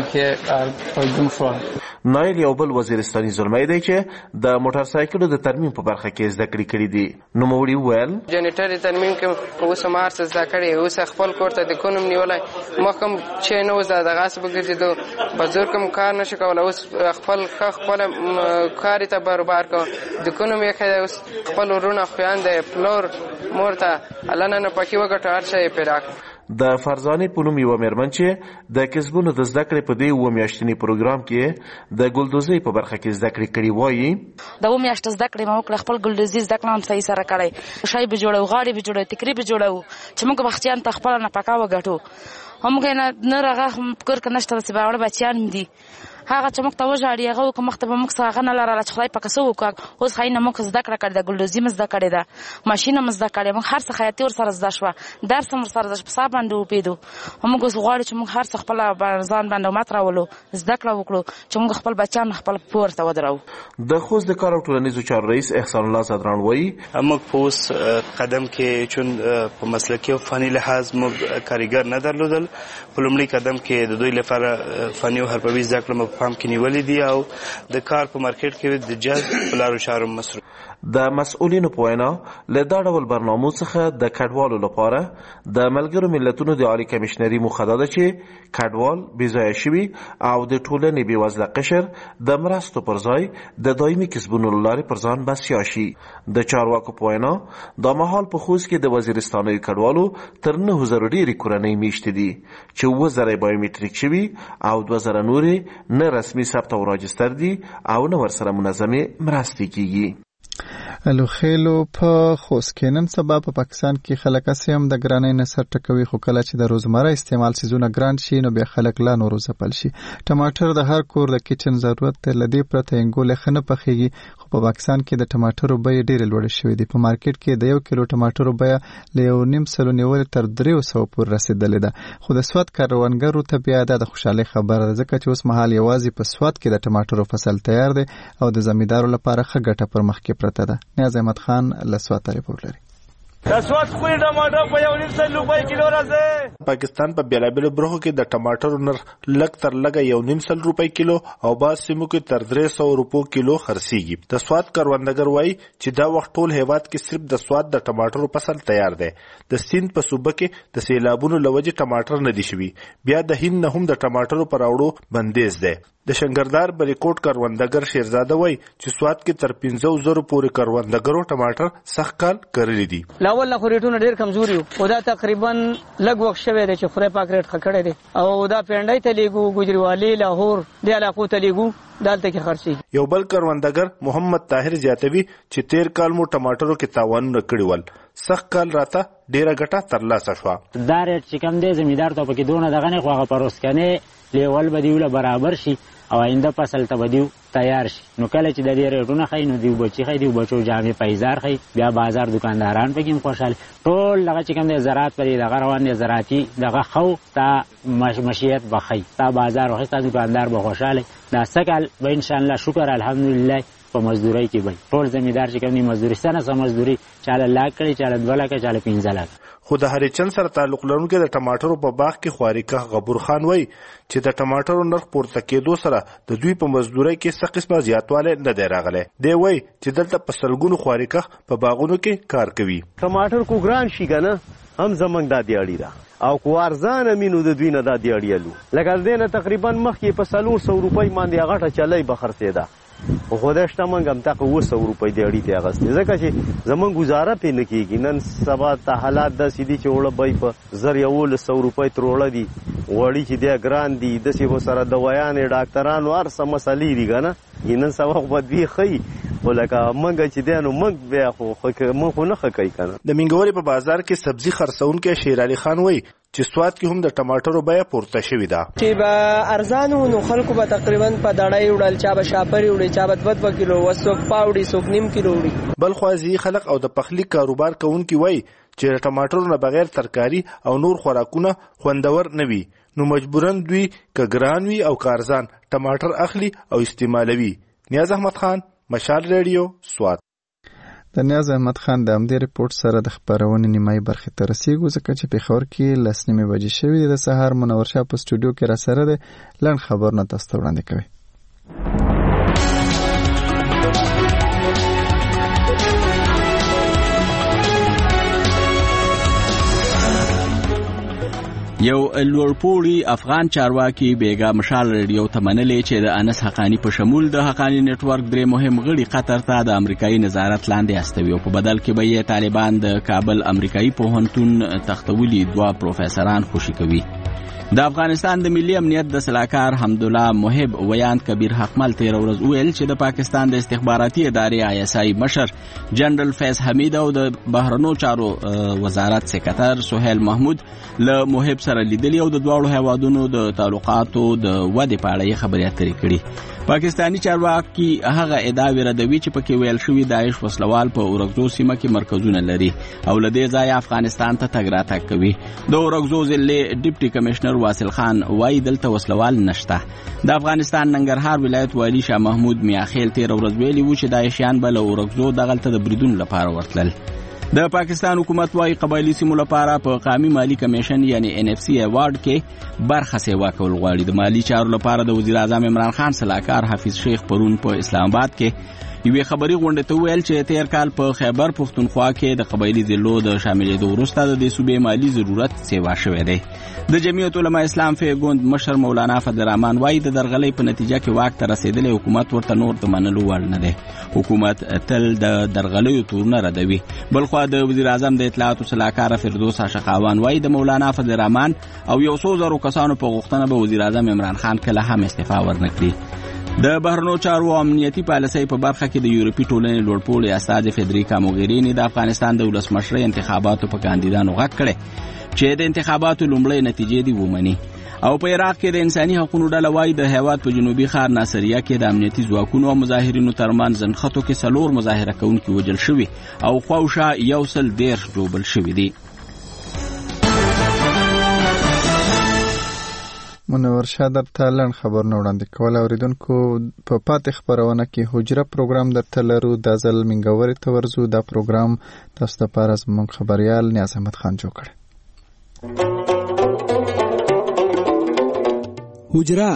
کې پیدوم شو. نایل یو بل وزیرستاني زلمی دی چې د موټر سایکلو د ترمیم په برخه کې زده کړې کړې دي. نوموړي وویل جنریټر ترمیم کې اوس هم هر څه زده کړی، اوس خپل کور ته د کونم نیولی. مخکې چې نه اوس دغسې وګرځېدو، په زور کې کار نشو کولی. اوس خپل ښه خپله کار یې ته برابر کړو. د کونم یې ښه اوس خپل ورونه خویندې پلور مور ته الله نه پکې وګټو، هر شی یې پرې راکړو. د فرزانې په نوم یوه مېرمن چې د کسبونو د زده کړې په دې اووه میاشتني پروګرام کې د ګلدوزۍ په برخه کې زده کړې کړې وایي د اووه میاشتې زده کړې مې وکړه. خپل ګلدوزي زده کړه هم صحیح سره کړی. شی به جوړو، غاړې به جوړو، تکرې به جوړو چې موږ بختیان ته خپله نفقه وګټو. هموږ نه هغه کور کې نشته، چې باوړه بچیان مې دي. هغه چې موږ ته وژاړي هغه وکړه، مخ ته به موږ څه هغه نه لرله چې خدای پاک څه وکړه. اوس ښایي نه موږ زده کړه کړې ده، ګلدوزي مې زده کړې ده، ماشین مې زده کړې، موږ هر څه خیاطي ورسره زده شوه، درس هم ورسره زده شو، په سا باندې وپوهېدو. موږ اوس غواړو چې موږ هر څه خپله ځان باندې امت راولو، زده کړه وکړو چې موږ خپل بچیان خپل پور ته ودرو. د خوست د کار او ټولنیزو چارو رئیس احسان الله زدران وایي موږ په اوس قدم کې چون په مسلکي او فني لحاظ موږ کاریګر نه درلودل. په لومړي قدم کې د دوی لپاره فني او حرفوي زده کړه مو په پام کې نیولې دي او د کار په مارکیټ کې د جذب په لارو چارو مصروف. د مسؤلینو په وینا له دا ډول برنامو څخه د کډوالو لپاره د ملګرو ملتونو د عالی کمیشنري موخه ده چې کډوال بېځایه شوي او د ټولنې بېوزله قشر د مرستو پر ځای د دایمي کسبونو له لارې پر ځان بسیا شي. د چارواکو په وینا دا مهال په خوست کې د وزیرستانیو کډوالو تر نهو زرو ډېرې کورنۍ میشتې دي چې اووه زره بایومټریک شوي او دوه زره نورې نه رسمي ثبت او راجستر دي او نه ورسره منظمې مرستې کیږي. الوخیلو په خوست کې نن سبا په پاکستان کې خلک اسې هم د ګرانۍ نه سر ټکوي، خو کله چې د روزمره استعمال سیزونه ګران شي نو بیا خلک لا نورو ځپل شي. ټماټر د هر کور د کچن ضرورت دی، له دې پرته انګول ښه نه پخېږي. خو په پاکستان کې د ټماټرو بیې ډېرې لوړې شوې دي. په مارکیټ کې د یو کیلو ټماټرو بیه له یو نیم سلو نیولې تر دریو سوو پورې رسېدلې ده. خو د سوات کروندګرو ته بیا دا د خوشحالۍ خبره ده، ځکه چې اوس مهال یوازې په سوات کې د ټماټرو فصل تیار دی او د زمیندارو لپاره ښه ګټه پر مخ کې پرته ده. نیاز احمد خان له سوات ریپورټ لري. د سوات خوی ټماټر په یو نیم سل روپۍ کیلو راځي. پاکستان په بیلابیلو برخو کې د ټماټرو نرخ لږ تر لږه یو نیم سل روپۍ کیلو او بعض سیمو کې تر درې سوو روپو کیلو خرڅیږي. د سوات کروندګر وایي چې دا وخت ټول هیواد کې صرف د سوات د ټماټرو فصل تیار دی. د سیند په صوبه کې د سیلابونو له وجې ټماټر نه دي شوي. بیا د هند نه هم د ټماټرو پر راوړو بندیز دی. د شنکردار بریکوټ کروندګر شیرزاده وایي چې سوات کې تر پنځو زرو پورې کروندګرو ټماټر سخت کال کرلی دي. لاول نه خو ریټونه ډېر کمزوري وو، خو دا تقریبا لږ وخت شوی دی چې خدای پاک ریټ ښه کړی دی او دا پینډۍ ته لیږو، ګوجروالی، لاهور دې علاقو ته لیږو، دلته کې خرڅېږي. یو بل کروندګر محمد طاهر زیاتوي چې تیر کال مو ټماټرو کې تاوانونه کړي ول، سخت کال راته ډېره ګټه ترلاسه شوه. دا ریټ چې کم دی زمیندار ته پکې دونه دغه نه خو هغه پروسکنې لیول به دیوله برابر شي او آینده فصل ته به دیو تیار شي. نو کله چې د دې ریټونه ښایي نو دیو بچي ښایي دیو بچو جامې پیزار ښایي، بیا بازار دکانداران پکې هم خوشحاله. ټول دغه چې کوم دی زراعت پرې دغه روان دی، زراعتي دغه خو تا مشیت به ښایي، تا بازار وښایي، تا دکاندار به خوشحاله. دا څه کال به انشاءالله شکر الحمدلله په مزدورۍ کې به ټول زمیندار چې کوم دی مزدوري ستنه څه مزدوري چاله لاک کړي، چاله دوه لکه، چاله پنځه لکه. خو د هریچند سره تعلق لرونکي د ټماټرو په باغ کې خواریکه غبور خان وایي چې د ټماټرو نرخ پورته کېدو سره د دوی په مزدورۍ کې څه قسمه زیاتوالی نه دی راغلی. دی وایي چې دلته په سلګونو خواریکه په باغونو کې کار کوي. ټماټر کو ګران شي که نه هم زموږ دا دیاړي ده او کو ارزانه مینو د دوی نه دا دیاړي الو، لکه د دې نه تقریبا مخکې په څلور سوه روپۍ باندې هغه غټه چلۍ به خرڅېده، خو خدای شته موږ همدغه اووه سوه روپۍ دیاړي ترې اخېستې، ځکه چې زموږ ګزاره پرې نه کېږي. نن سبا ته حالات داسې دي چې اوړه بیې په زر یولس سوه روپۍ تر اوړه دي، غوړي چې دی ګران دي، داسې به سره دوایانې ډاکټرانو هر څه مسلې دي که نه، نن سبا خو بدوی خي ولکه منګه چې دی نو منګ بیا خو منګ خو نه ښه کوي که نه. د مینګورې په بازار کې سبزي خرڅونکی شیر علي خان وایي چې سوات کې هم د ټماټرو بیه پورته شوې ده. چې به ارزانه نو خلکو به تقریبا په دړۍ وړل، چا به شاپري وړي، چا به دوه دوه کیلو، څوک پاوړي، څوک نیم کیلو وړي. بل خوا ځینې خلک او د پخلي کاروبار کوونکي وایي چې ټماټرو نه بغیر ترکاري او نور خوراکونه خوندور نه وي، نو مجبورن دوی که ګران وي او که ارزان ټماټر اخلي او استعمالوي. نیاز احمد خان، مشال ریډیو، سوات. د نیاز احمد خان د همدې رپورټ سره د خپرونې نیمایي برخې ته رسیږو، ځکه چې پېښور کې لس نیمې بجې شوې دي. د سهار منور شاه په سټوډیو کې راسره دی، لنډ خبرونه تاسو ته وړاندې کوي. یو لوړپوړي افغان چارواکي بیګا مشال ریډیو ته منلې چې د انس حقانی په شمول د حقانی نتورک درې مهم غړي قطر ته د امریکایي نظارت لاندې استوي او په بدل کې به یې طالبان د کابل امریکایي پوهنتون تختولي دوه پروفیسوران خوشي کوي. د افغانستان د ملي امنیت د سلاکار حمدالله محب ویان کبیر حقمل تیر ورځ ویل چې د پاکستان د استخباراتي ادارې آی اس آی مشر جنرال فیض حمید او د بهرنیو چارو وزارت سکرټر سهیل محمود له محب سره لیدلي او د دواړو هیوادونو د تعلقاتو د ودې په اړه خبرې اترې کړي. پاکستانی چارواکي هغه ادعاوې ردوي چې پکې ویل شوي داعش وسلوال په اورګزو سیمه کې مرکزونه لري او له دې ځایه افغانستان ته تګ راتګ کوي. د اورګزو ضلع ډیپټي کمشنر واصل خان وایي دلته وسلوال نشته. د افغانستان ننګرهار ولایت والی شاه محمود میاخیل تیر ورځ ویلي و چې داعشیان به له اورګزو دغلته د بریدونو لپاره ورتلل. د پاکستان حکومت وايي قبایلی سیمو لپاره په قومي مالی کمیشن یعنی ان اف سی ایوارډ کې برخه سیوا کول غواړي. د مالی چارو لپاره د وزیر اعظم عمران خان سلاکار حفیظ شیخ پرون په اسلام آباد کې یوې خبري غونډې ته ویل چې تیر کال په خیبر پښتونخوا کې د قبایلی ضلعو د شاملېدو وروسته د دې صوبې مالی ضرورت سیوا شوی دی. د جمعیت علما اسلام فی ګوند مشر مولانا فضل الرحمن وايي د درغلۍ په نتیجه کې واک ته رسیدلی حکومت ورته نور د منلو وړ نه دی. حکومت تل د درغلیو تورونه ردوي. بلخوا د وزیر اعظم د اطلاعاتو سلاکار فردوس عاشقاوان وايي د مولانا فضل الرحمن او یو څو زرو کسانو په غوښتنه به وزیر اعظم عمران خان کله هم استعفا ورنکړي. د بهرنیو چارو او امنیتي پالیسۍ په برخه کې د یورپي ټولنې لوړپوړي استاد فدریکا موګرینی د افغانستان د ولسمشرۍ انتخاباتو په کاندیدانو غږ کړی چې د انتخاباتو لومړۍ نتیجې دي ومني. او په عراق کې د انساني حقوقو ډله وايي د هیواد په جنوبي ښار ناصریه کې د امنیتي ځواکونو او مظاهرینو ترمنځ ځنخطو کې څلور مظاهره کوونکي وژل شوي او خواوشا یو سل دېرش ژوبل شوي دي. منور شاه درته لنډ خبرونه وړاندې کول. اوریدونکو په پاتې خبرونه کې حجره پروګرام درته لرو. د ځل منګورې ته ورځو. دا پروګرام تاسو ته لپاره زموږ خبريال نیاز احمد خان جوړ کړی. حجره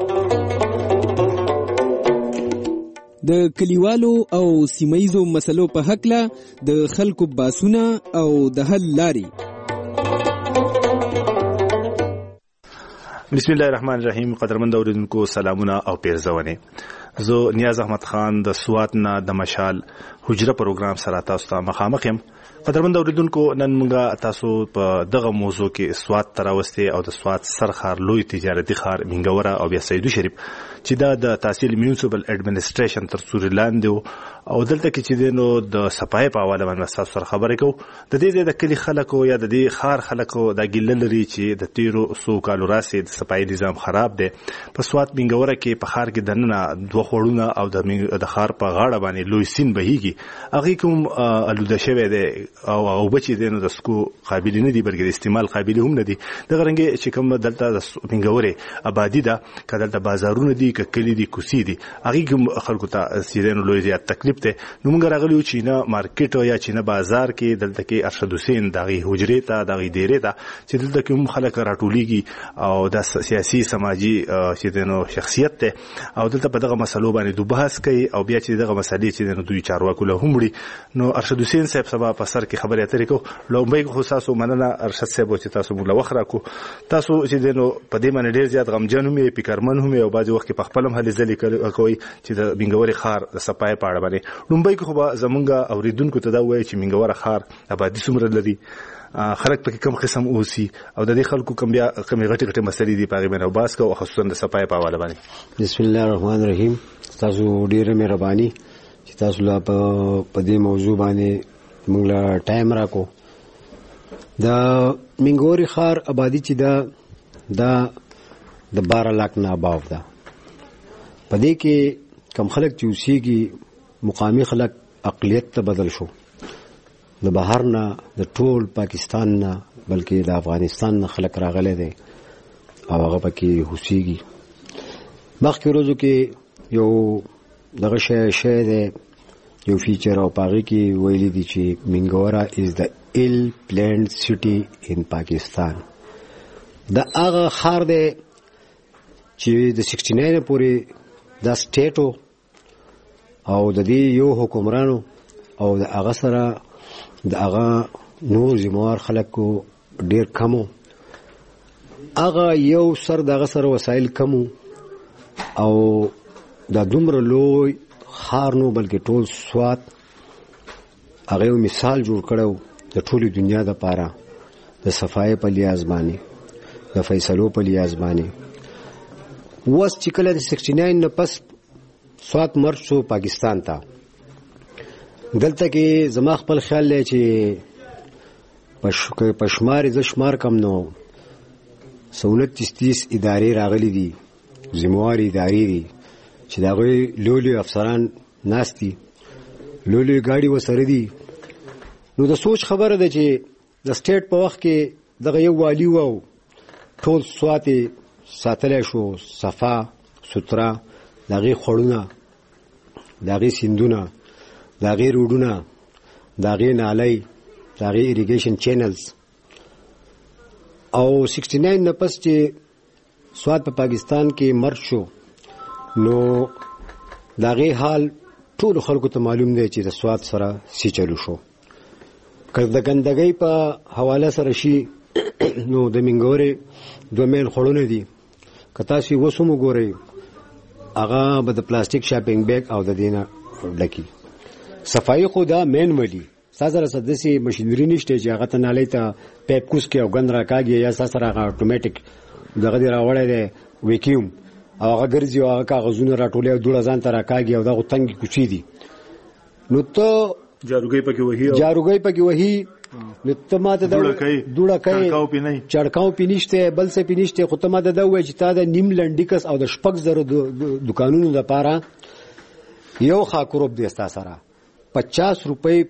د کلیوالو او سیمایزو مسلو په حقله د خلکو باسونه او د حل لاري. بسم الله الرحمن الرحیم. قدرمن اوریدونکو سلامونه او پیرزونه. زه نیاز احمد خان د سوات نه د مشال حجره پروګرام سره تاسو ته مخامخ یم. قدرمن اوریدونکو نن موږ تاسو په دغه موضوع کې سوات تراوسته او د سوات سرخار لوی تجارتي خار منګوره او بیا سیدو شریف چې دا د تحصیل میونسپل اډمنسټریشن تر سوري لاندې او دلته کې چې دینو د صفای په حواله باندې تاسو سره خبرې کوو. د دې د کلی خلکو یا د دې خار خلکو د ګیلل لري چې د تیرو سو کالو راسي د صفای نظام خراب دی. په سوات منګوره کې په خار کې دننه دوه خوړونه او د خار په غاړه باندې لوی سین بهيږي. هغه کوم الوده شوی دی او او بچی دینو د سکو قابل نه دي بلکې استعمال قابل هم نه دي. د غرنګ چې کوم دلته د منګورې آبادی ده کله د بازارونو دي کلی دي کوسی دي هغه کوم خلکو ته سیرینو لوی زیات تکلیف ته. نو موږ راغلیو چې نه مارکیټ یا چې نه بازار کې دلته کې ارشد حسین دغه حجرې ته دغه ډیره ته چې دلته کوم خلک راټولېږي او د سیاسي سماجی چې دینو شخصیت ته او دلته په دغه مسلو باندې دوه بحث کوي او بیا چې دغه مسلې چې دینو دوی چارواکو له همړي. نو ارشد حسین صاحب سبا په سر کې خبرې اترې کو لومبای خو تاسو مننه ارشد صاحب چې تاسو موږ وخره کو تاسو چې دینو په دې باندې ډیر زیات غمجن هم فکرمن هم او بعض وخت په خپلم هلي ځلې کوي چې د منګوري خار د صفای پاړه باندې لومبای خو زمونږ اوریدونکو ته دا وایي چې منګوره خار آبادی څومره لري خلک پکې کم قسم اوسي او د دې خلکو کم بیا کم غټي غټي مسلې دي پاغي باندې او باس کو خصوصا د صفای په حواله باندې. بسم الله الرحمن الرحیم. تاسو ډیره مهرباني چې تاسو لا په دې موضوع باندې موږ لا ټایم راکو. دا منګوري ښار آبادی چې دا دا د بارہ لاک نه اباو ده. په دې کې کم خلک چې اوسېږي مقامي خلک اقلیت ته بدل شو، د بهر نه د ټول پاکستان نه بلکې د افغانستان نه خلک راغلي دي او هغه پکې اوسېږي. مخکې ورځو کې یو دغه شی شی دی یو فیچر او پاغي کې ویلي دي چې منګورا از د ایل پلانډ سټي ان پاکستان. دا هغه ښار دی چې د سکسټي ناین پورې دا سټیټو او د دې یو حکمرانو او د هغه سره د هغه نور ذمہوار خلکو ډیر کمو. هغه یو سر دغه سره وسایل کمو او دا دومره لوی ښار نو بلکې ټول سوات هغه یو مثال جوړ کړو د ټولې دنیا دپاره د صفایۍ په لیاز باندې، د فیصلو په لیاز باندې. اوس چې کله د سکسټي ناین نه پس سوات مرچ شو پاکستان ته، دلته کې زما خپل خیال دی چې په شمار زه شمار کم نو سونتیس تیس ادارې راغلي دي، ذمہوار ادارې دي چې د هغوی لوی لوی افسران ناست دي، لوی لوی ګاډي ورسره دي. نو د سوچ خبره ده چې د سټیټ په وخت کې دغه یو والي و او ټول سوات یې ساتلی شو، صفا سوتره، د هغې خوړونه، د هغې سیندونه، د هغې روډونه، د هغې نالۍ، د هغې ایریګیشن چینلز. او سکسټي ناین نه پس چې سوات په پاکستان کې مرچ شو نو د هغې حال ټولو خلکو ته معلوم دی چې د سوات سره سی چلو شو. که د ګندګۍ په حواله سره شي نو د منګورې دوه میل خوړونه دي، که تاسو یې اوس هم وګورئ هغه به د پلاستیک شاپینګ بیگ او د دې نه ډکي. صفایي خو دا مینولي ستا سره څه داسې مشینري نشته چې هغه ته نالۍ ته پیپ کوز کړي او ګند راکاږي، یا ستا سره هغه اتومېټیک دغه دې راوړی دی ویکیوم او هغه ګرځي او هغه کاغذونه راټولوي او دوړه ځان ته راکاږي او دغه تنګې کوڅې دي. نو ته جاروګۍ پکې وهي جاروګۍ پکې وهي نو ته ماته دوړه کوي، چړکاو پې نشته، بل څه پې نشته، خو ته ماته دا ووایه چې تا د نیم لنډیکس او د شپږ زره دوکانونو دپاره یو خاکروب دی ستا سره پچاس روپۍ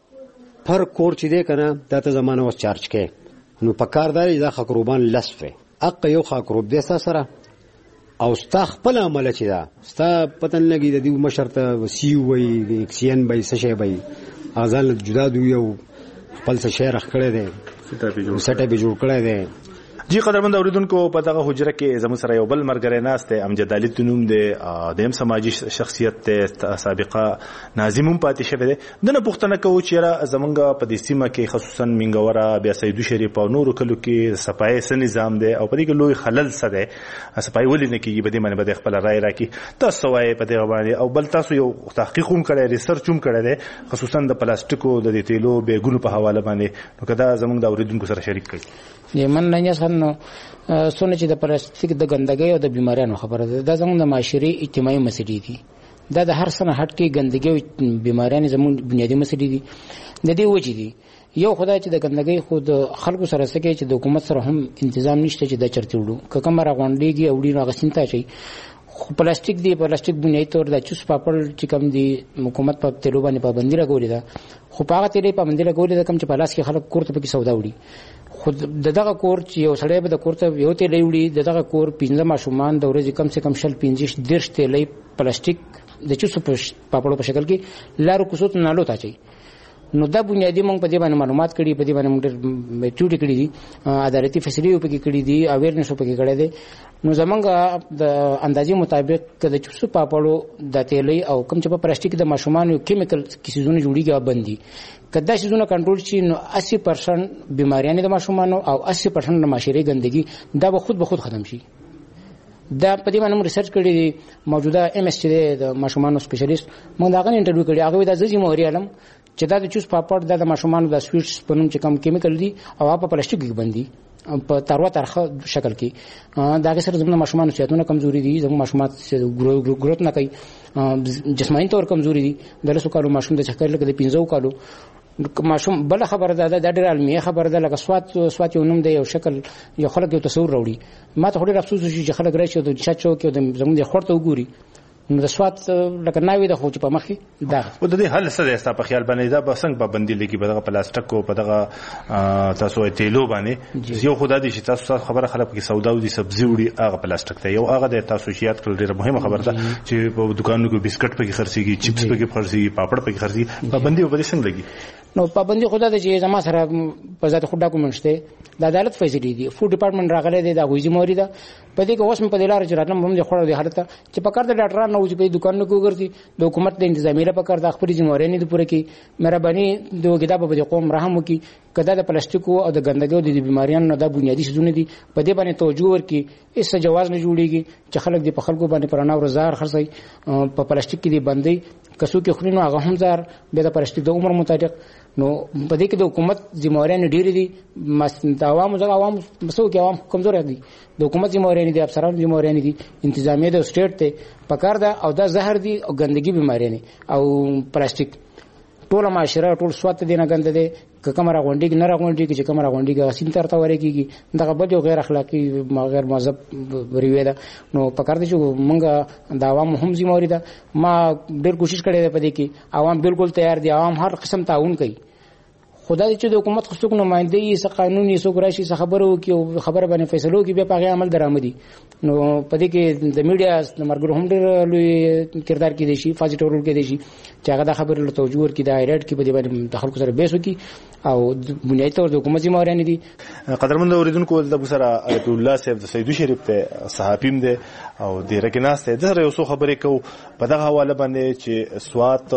پر کور چې دی که نه دا ته زمانه اوس چارج کوې. نو په کار دا دی دا خاکروبان لس وی حق یو خاکروب دی ستا سره او ستا خپل عمله چې ده ستا پته نه لګي د دې مشر ته سی وایي اکسین به یې څه شی به یې هغه ځان له جدا دوي او خپل څه شی راخ کړی دی، سټه به جوړ کړی دی. جی قدرمند اوریدونکو په دغه حجره کې زموږ سره یو بل مرګری ناست دی، امجد علي تنوم دی، دیم سماجي شخصیت دی، سابقه ناظم هم پاتې شوی دی. دنه پوښتنه کوو چې یاره زمونږ په دې سیمه کې خصوصا منګوره، بیا سیدو شریف او نورو کلو کې صفایي څه نظام دی او په دې کې لوی خلل څه دی، صفایي ولې نه کېږي، په دې باندې به د خپل رای راکړي. تاسو وایئ په دغه باندې او بل تاسو یو تحقیق هم کړی، ریسرچ هم کړی دی خصوصا د پلاستیکو د دې تیلو بیګونو په حواله باندې. نو که دا زمونږ د اوریدونکو سره شریک کړئ. من نه نو څونه چې د پلاستیک د ګندګۍ او د بیماریانو خبره ده، دا زموږ د معاشري اجتماعي مسلې دي. دا د هر څه نه هټ کې ګندګۍ او بیماریانې زموږ بنیادي مسلې دي. د دې وجې دي یو خدای چې د ګندګۍ خو د خلکو سره څه کوي چې د حکومت سره هم تنظیم نشته چې دا چرته وړو، که کومه راغونډېږي او وړي نو هغه سینته اچوي. خو پلاستیک دی، پلاستیک بنیادي طور د چوس پاپړ چې کوم دی حکومت په تیلو باندې پابندي لګولې ده، خو په هغه تیلې پابندي لګولې ده کوم چې په لاس کې خلک کور ته پکې سودا وړي. خو د دغه کور چې یو سړی به د کور ته یو تیلی وړي، د دغه کور پنځه ماشومان د ورځې کم سے کم شل پنځه دېرش تیلی پلاستیک د چوسو پاپړو په شکل کې لارو کوڅو ته نالو ته اچوي. نو دا بنیادي موږ په دې باندې معلومات کړي، په دې باندې موږ ټوټې کړي دي، عدالتي فیصلې پکې کړي دي، اویرنس پکې کړی دی. نو زمونږ د اندازې مطابق که د چوسو پاپړو د تیلی او کوم چې په پلاستیک د ماشومانو کیمیکل څیزونه جوړېږي هغه بند دي. که دا څیزونه کنټرول شي نو اسی پرسنټ بیماریانې د ماشومانو او اسی پرسنټ د معاشري ګندګي دا به خود به خود ختم شي. دا په دې باندې موږ ریسرچ کړی دی. موجوده ایم اس چې د ماشومانو سپیشلیست موږ دا غن انټرویو کړی، هغه دا ځکه موري علم چې دا د چوس پاپړ د ماشومان د سویټس په نوم چې کم کیمیکل دي او په پلاستیک کې باندې په تاروا ترخه شکل کې دا سره زموږ ماشومان صحتونه کمزوري دي، زموږ ماشومان ګروث نه کوي، جسماني طور کمزوري دي. د لسو کالو ماشوم د چکر لکه د پنځو کالو ماشوم. بل خبره ده دا ډېر علمي خبره ده، لکه سوات سوات یو نوم دی، یو شکل یو خلک یو تصور راوړي. ما ته ډېر افسوس شي چې خلک راشي د چاچو کې د زموږ د خورته وګوري نو د سوات لکه ناوي د خو چې په مخ کې دا او د دې حل څه دی تاسو په خیال باندې دا به څنګه پابندي لګي په دغه پلاستیک او په دغه تاسو تیلو باندې یو خدای دې چې تاسو خبره خلک کې سودا او دي سبزي وړي هغه پلاستیک ته یو هغه د تاسو شیات کول ډیره مهمه خبره ده چې په دکانونو کې بسکټ پکې خرڅيږي، چپس پکې خرڅيږي، پاپړ پکې خرڅيږي. پابندي په دې څنګه لګي؟ نو پابندي خدای دې چې زما سره په ذات خو ډاکومنټ شته، د عدالت فیصله دي، فود ډپارټمنټ راغلی دی، دا غوځي موري ده په دې کې اوس په دې لار چې راتلم هم د خوړو د حالت چې په کار د ډاکټرانو نو چې په دکانونو کې وګرځي د حکومت د انتظامیه لپاره کار د خپل ذمہواری نه پوره کی مهرباني د وګدا په قوم رحم وکي کدا د پلاستیک او د ګندګو د بیماریانو نه د بنیادی شذونه دي په دې باندې توجه ورکي اس جواز نه جوړيږي چې خلک د خلکو باندې پرانا ورزار خرڅي په پلاستیک کې دی بندي کسو کې خورینو هغه هم زار به د پلاستیک د عمر مطابق نو په دې کې د حکومت ذمہواری نه ډېری دي، د عوامو ځکه عوام مسو کې عوام کمزور دي، د حکومت ذمہواری نه دي، افسرانو ذمہواری نه دي، انتظامیه د سټیټ ته پکار ده او دا زهر دي او ګندګي بیماری نه او پلاستیک ټول معاشره ټول سوات دي نه ګنده دي که کمره غونډي نه راغونډي چې کمره غونډي غسین تر تا ورې کیږي دغه بل یو غیر اخلاقی غیر مذهب ریوي ده. نو پکار دي چې مونږه د عوام هم ذمہواری ده. ما ډېر کوشش کړې ده په دې کې، عوام بالکل تیار دي، عوام هر قسم تعاون کوي. خدای دې چې د حکومت خصوص نمائنده یې څه قانوني څه راشي څه خبرو کې خبره باندې فیصلو کې به په عمل درآمدي. نو په دې کې د میډیا د مرګرو هم ډېر لوی کردار کې دي شي، فاجټ رول کې دي شي چې هغه د خبرو له توجه ورکړي، د هایرایټ کې په دې باندې د خلکو سره بحث وکړي او بنیادي تور د حکومت ذمہواری دي. قدرمن اوریدونکو د ابو سره علی الله صاحب د سیدو شریف ته صحافیم دي او د رکناس ته د یو څو خبرې کو په دغه حواله باندې چې سوات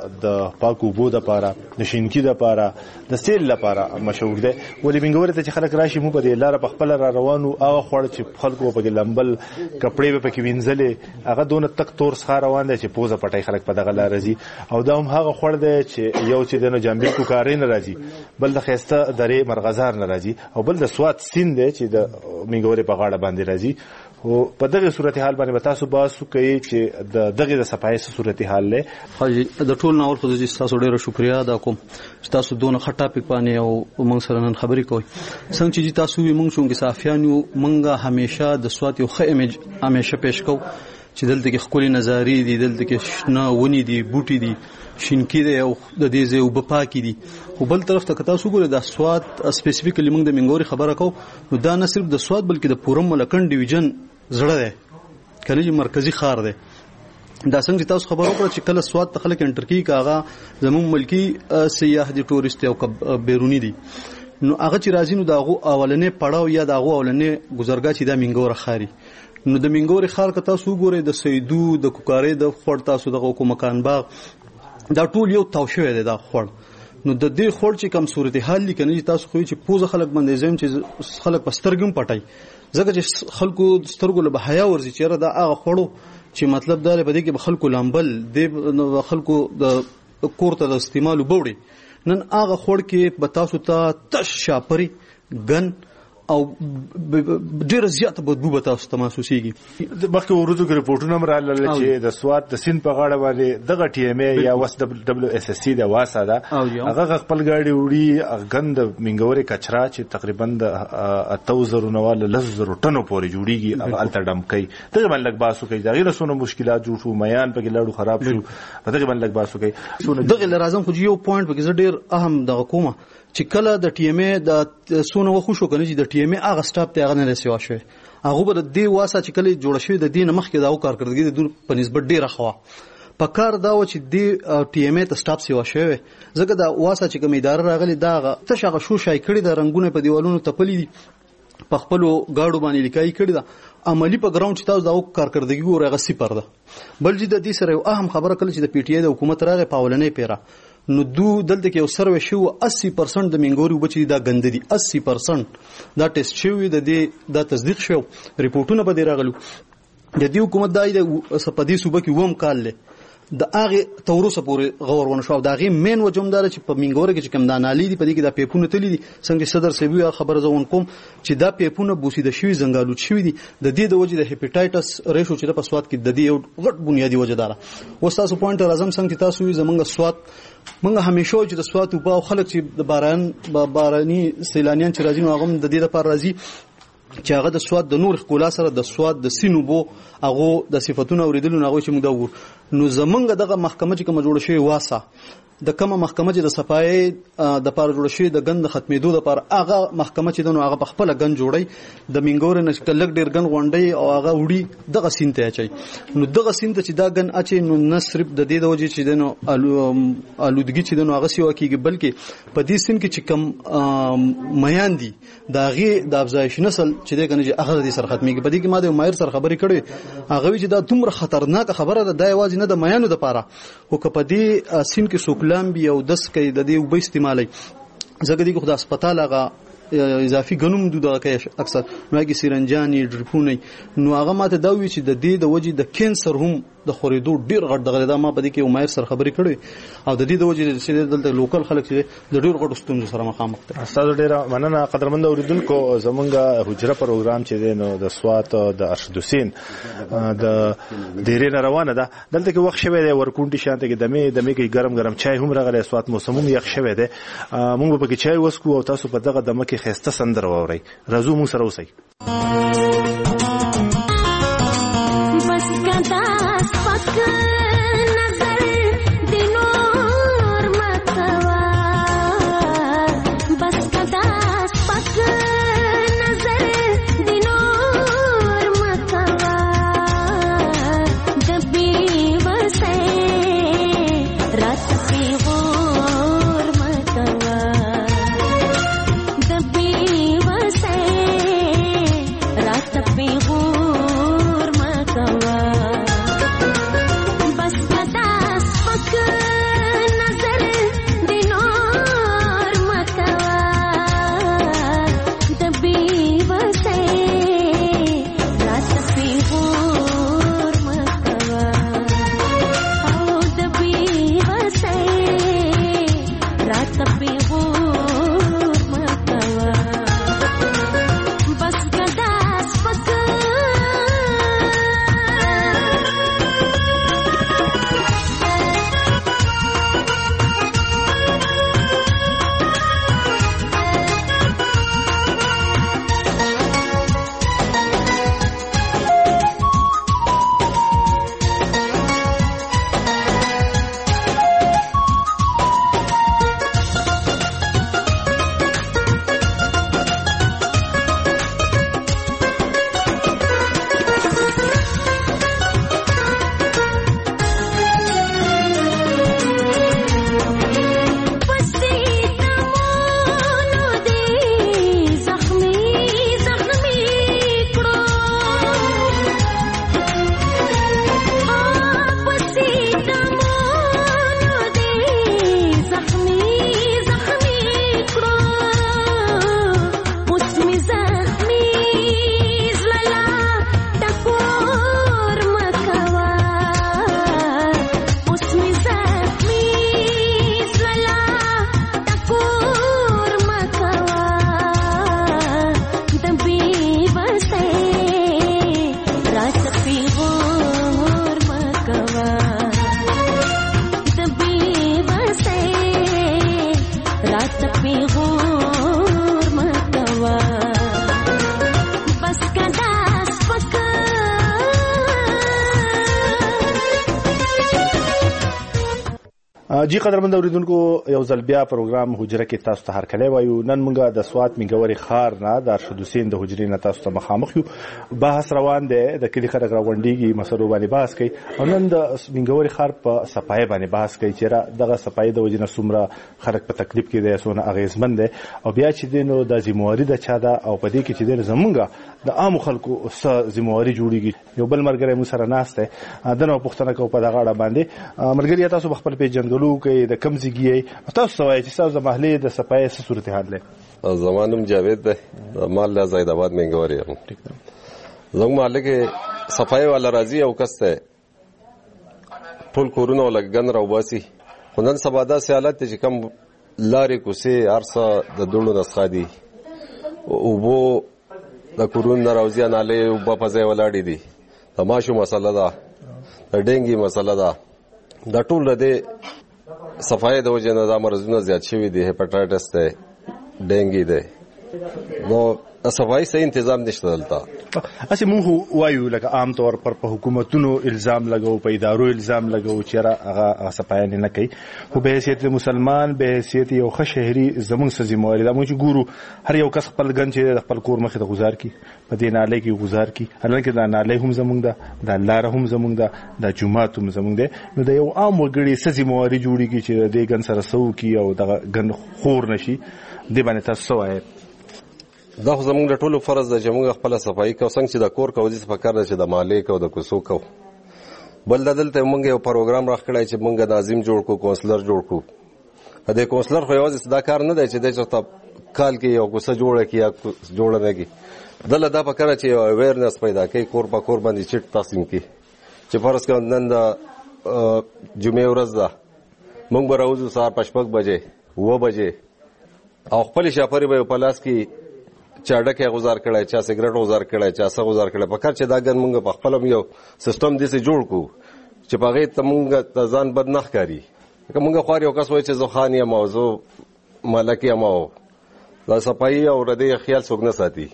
د پاکو بو د پاره د شینکی د پاره د سیل لپاره مشهور ده. ولې بنګوري ته چې خلک راشي مو په دې لار په خپل را روانو هغه خور چې خلکو په کې لمبل کپڑے په کې وینځلې هغه دونه تک تور ښه روان دي چې پوزه پټای خلک په دغه لار راځي او دا هم هغه خور ده چې یو چې د جامبل کو کارین راځي، بل د خسته درې مرغزار نه راځي او بل د سوات سین ده چې د بنګوري په غاړه باندې راځي. او په دغه صورتحال باندې تاسو باسو کوي چې د دغه د صفای صورتحال له حاجی د ټول ناول خو د تاسو ډیره شکریا ادا کوم چې تاسو دونه خټه پک باندې او موږ سره نن خبرې کوي. څنګه چې تاسو وي موږ څنګه صحافیان یو موږ همیشه د سوات یو ښه ایمیج همیشه پېښ کوو چې دلته کې خپل نظری دي، دلته کې شنه ونی دي، بوټي دي، شینکی دی او د دې زه وبپاکی دي. او بل طرف ته تاسو ګوره د سوات سپیسیفیکلی موږ د منګوري خبره کوو نو دا نه صرف د سوات بلکې د پورم ملکن ډیویژن زړه دی، کله چې مرکزی ښار دی. دا څنګه چې تاسو خبرو کړو چې کله سوات ته خلک انټر کی کاغه زموږ ملکی سیاح دي، ټوریست او بیرونی دي، نو هغه چې راځي نو داغه اولنې پړاو یا داغه اولنې گزارګا چې د منګور خاري نو د منګور خار که تاسو ګورئ د سیدو د کوکارې د خور تاسو د کومکان باغ دا ټول یو تاو شوی دی دا خور. نو د دې خور چې کم صورتحال لیکنه تاسو خو چې پوزه خلک باندې زم چې خلک پسترګم پټای ځکه چې خلکو سترګو له بحیا ورزي چې دا هغه خورو چې مطلب دا لري په خلکو لامبل د خلکو د کور ته د استعمال وبوړي. نن هغه خور کې به تاسو ته تش شاپري ګن او ډیره زیاته بدبو به تاسو ته محسوسیږي. مخکې ورځو کې رپورټونه مراله چې د سوات د سین په غاړه باندې دغه ټي ام ای یا وس دبليو اس اس سی د واسه ده هغه خپل گاډي وړي غند منګوري کچرا چې تقریبا د اتو زرو نواله لزر ټنو پورې جوړیږي هغه الټډم کوي دغه باندې لګ باسو کوي دغه رسونه مشکلات جوړ شو میان په کې لاړو خراب شو دغه باندې لګ باسو کوي. دغه لازم خو یو پوینټ په کې ډیر اهم دغه کومه چې کله د ټي ام ای د سونه وخو شو کنه چې د ټي ام ای هغه سټاپ ته هغه نه رسیوا شوی هغه به د دې واسه چې کله جوړ شوی د دین مخ کې دا کارکړدګي د دور په نسبت ډیره خوا په کار دا و چې د ټي ام ای ته سټاپ سیوا شوی ځکه دا واسه چې کوم اداره راغلی دا تشه هغه شو شای کړی د رنگونه په دیوالونو تپلی دي په خپل گاډو باندې لیکای کړی دا عملی په ګراوند چې تاسو دا کارکړدګي ګورې هغه صفر ده. بل چې د دې سره یو اهم خبره کله چې د پی ټی ای د حکومت راغی پاولنې پیرا نو دو دلته کې یو سروې شو اسی پرسنټ د منګوري وبچې دا ګند دي اسی پرسنټ دا ټیسټ شوی د دې دا تصدیق شو ریپورتونه به دی راغلو د دې حکومت دای د سپدي صوبه کې ووم کال له د هغه توروسه پورې غور ونه شو. د هغه مین وجمدار چې په منګوره کې کوم د نالي دی په دې کې د پیپونه تللی دي څنګه صدر سیبو خبر زون کوم چې دا پیپونه بوسیده شوی زنګالوت شوی دي د دې د وجې د هپیټایټس ریشو چې په سواد کې د دې یو غټ بنیادی وجه داره. اوس تاسو پوینټ راځم څنګه تاسو زمونږ سواد موږ همیشه چې د سواد په خلک چې د باران باراني سیلانیان چې راځي نو هغه د دې لپاره راځي چې هغه د سواد د نور ښکلا سره د سواد د سینو بو هغه د صفاتونو اوریدلو نه هغه چې موږ دا وګور نو زمونږ دغه محکمه چې کوم جوړ شوی واسه د کومه محکمه چې د صفای د پاره جوړ شوی د غند ختمېدو لپاره هغه محکمه چې دنو هغه په خپل غن جوړي د منګور نه کلک ډیر غن غونډي او هغه وړي دغه سینته اچي نو دغه سینته چې دا غن اچي نو نه صرف د دې د وجې چې دنو الودګي چې دنو هغه سیوا کیږي بلکې په دې سین کې چې کم میان دي دا غي د افزایش نسل چې د کنه هغه د سر ختميږي په دې کې ما د ماهر سره خبرې کړې هغه چې دا دومره خطرناک خبره ده د یوازې نه د میانو لپاره او که په دې سین کې سوکلام بي او دس کې د دې وب استعمالي زګدي کو د هسپتال هغه اضافي غنوم دوه کې اکثر نو هغه سیرنجاني ډرپونی نو هغه ماته دا وی چې د دې د وجې د کینسر هم د خورېدو ډیر غټ دغه د ما په دې کې عمر سره خبرې کړې او د دې د وجې چې دلته لوکل خلک چې د ډیر غټ ستونزو سره مخامخ دي. استاد ډیر مننه قدرمند اوریدونکو زمونږ حجره پروګرام چې دی نو د سوات د ارشد حسین د ډیرې روانه ده دلته کې وخت شوی دی ورکونټي شانته کې دمه دمه کې ګرم ګرم چای هم راغلی سوات موسم هم یخ شوی دی موږ په کې چای وسکو او تاسو په دغه دمه کې خسته سندر ووري راځو موږ سره اوسئ. جی قدرمند اوریدونکو یو ځل بیا پروګرام حجره کې تاسو ته هرکلی وایو. نن موږ د سوات منګوري ښار نه د ارشد حسین د حجرې نه تاسو ته مخامخ یو. بحث روان دی د کلي خلک راغونډېږي مسلو باندې بحث کوي او نن د منګوري ښار په صفایي باندې بحث کوي چې دغه صفایي د وجې نه څومره خلک په تکلیف کې دی څونه اغېزمن دی او بیا چې دی نو د ذمهواري د چا ده او په دې کې چې دی زمونږ د عامو خلکو څه ذمهواري جوړېږي. یو بل ملګری موږ سره ناست دی دنه پوښتنه کوو په دغه اړه باندې. ملګري تاسو په خپل پیژندګلو کې د کم ځای تاسو ته وایي چې تاسو د محلې د صفایي څه صورتحال دی؟ زما نوم جاوید دی مال له زید آباد منګوري یم. زموږ محلې کې صفایي والا راځي او کس دی ټول کورونه ولګن راوباسي. خو نن سبا داسې حالت دی چې کم لارې کوڅې هر څه د دوړو نسخه دي. اوبو د کورونو نه راوځي، نالې اوبه په ځای ولاړې دي. د ماشو مسله ده، د ډینګي مسله ده. دا ټول د صفایي د وجې نه دا مرضونه زیات شوي دي. هیپاټایټس دی، ډینګي دی. نو د صفایي صحیح تنظیم نشته دلته. اسی مونږ وایو لکه عام طور پر په حکومتونو الزام لګو، په ادارو الزام لګو چې را هغه صفایي نه کوي. خو به حیثیت مسلمان، به حیثیت یو ښه شهري زمونږ څه ذمہواري ده. موږ چې ګورو هر یو کس خپل ګن چې خپل کور مخې ته گزار کی، په دې نالۍ کې گزار کی. حالانکه دا نالۍ هم زمونږ ده، دا لاره هم زمونږ ده، دا جومات هم زمونږ ده. نو د یو عام وګړي څه ذمہواري جوړیږي چې د دې ګن سره سو کی او دغه ګن خور نشي. دې باندې تاسو وایي دا خو زمونږ د ټولو فرض ده چې موږ خپله صفایي کوو. څنګه چې د کور کوو داسې پکار ده چې د محلې کوو، د کوڅو کوو. بل دا دلته موږ یو پروګرام راخکړی چې موږ ناظم جوړ کړو، کونسلر جوړ کړو. د کونسلر خو یوازې دا کار نه دی چې دی چېرته کال کې یو کوڅه جوړه کړي یا جوړه نه کړي. دله دا پکار ده چې یو اویرنس پیدا کړي، کور په کور باندې چټ تقسیم کړي. چې فرض کړه نن د جمعې ورځ ده، موږ به راوځو سهار په شپږ بجې اوه بجې او خپلې شاپرې به یې په لاس کې چا ډکې غوزار کړی، چا سګرټ غوزار کړی، چا څه غوزار کړی. په کار چې دا ګن موږ په خپله یو سیسټم داسې جوړ کړو چې په هغې ته موږ ته ځان بد نه ښکاري. لکه موږ خوار یو کس وایي چې زه خان یم او زه ملک یم او دا صفایي او ردې خیال څوک نه ساتي.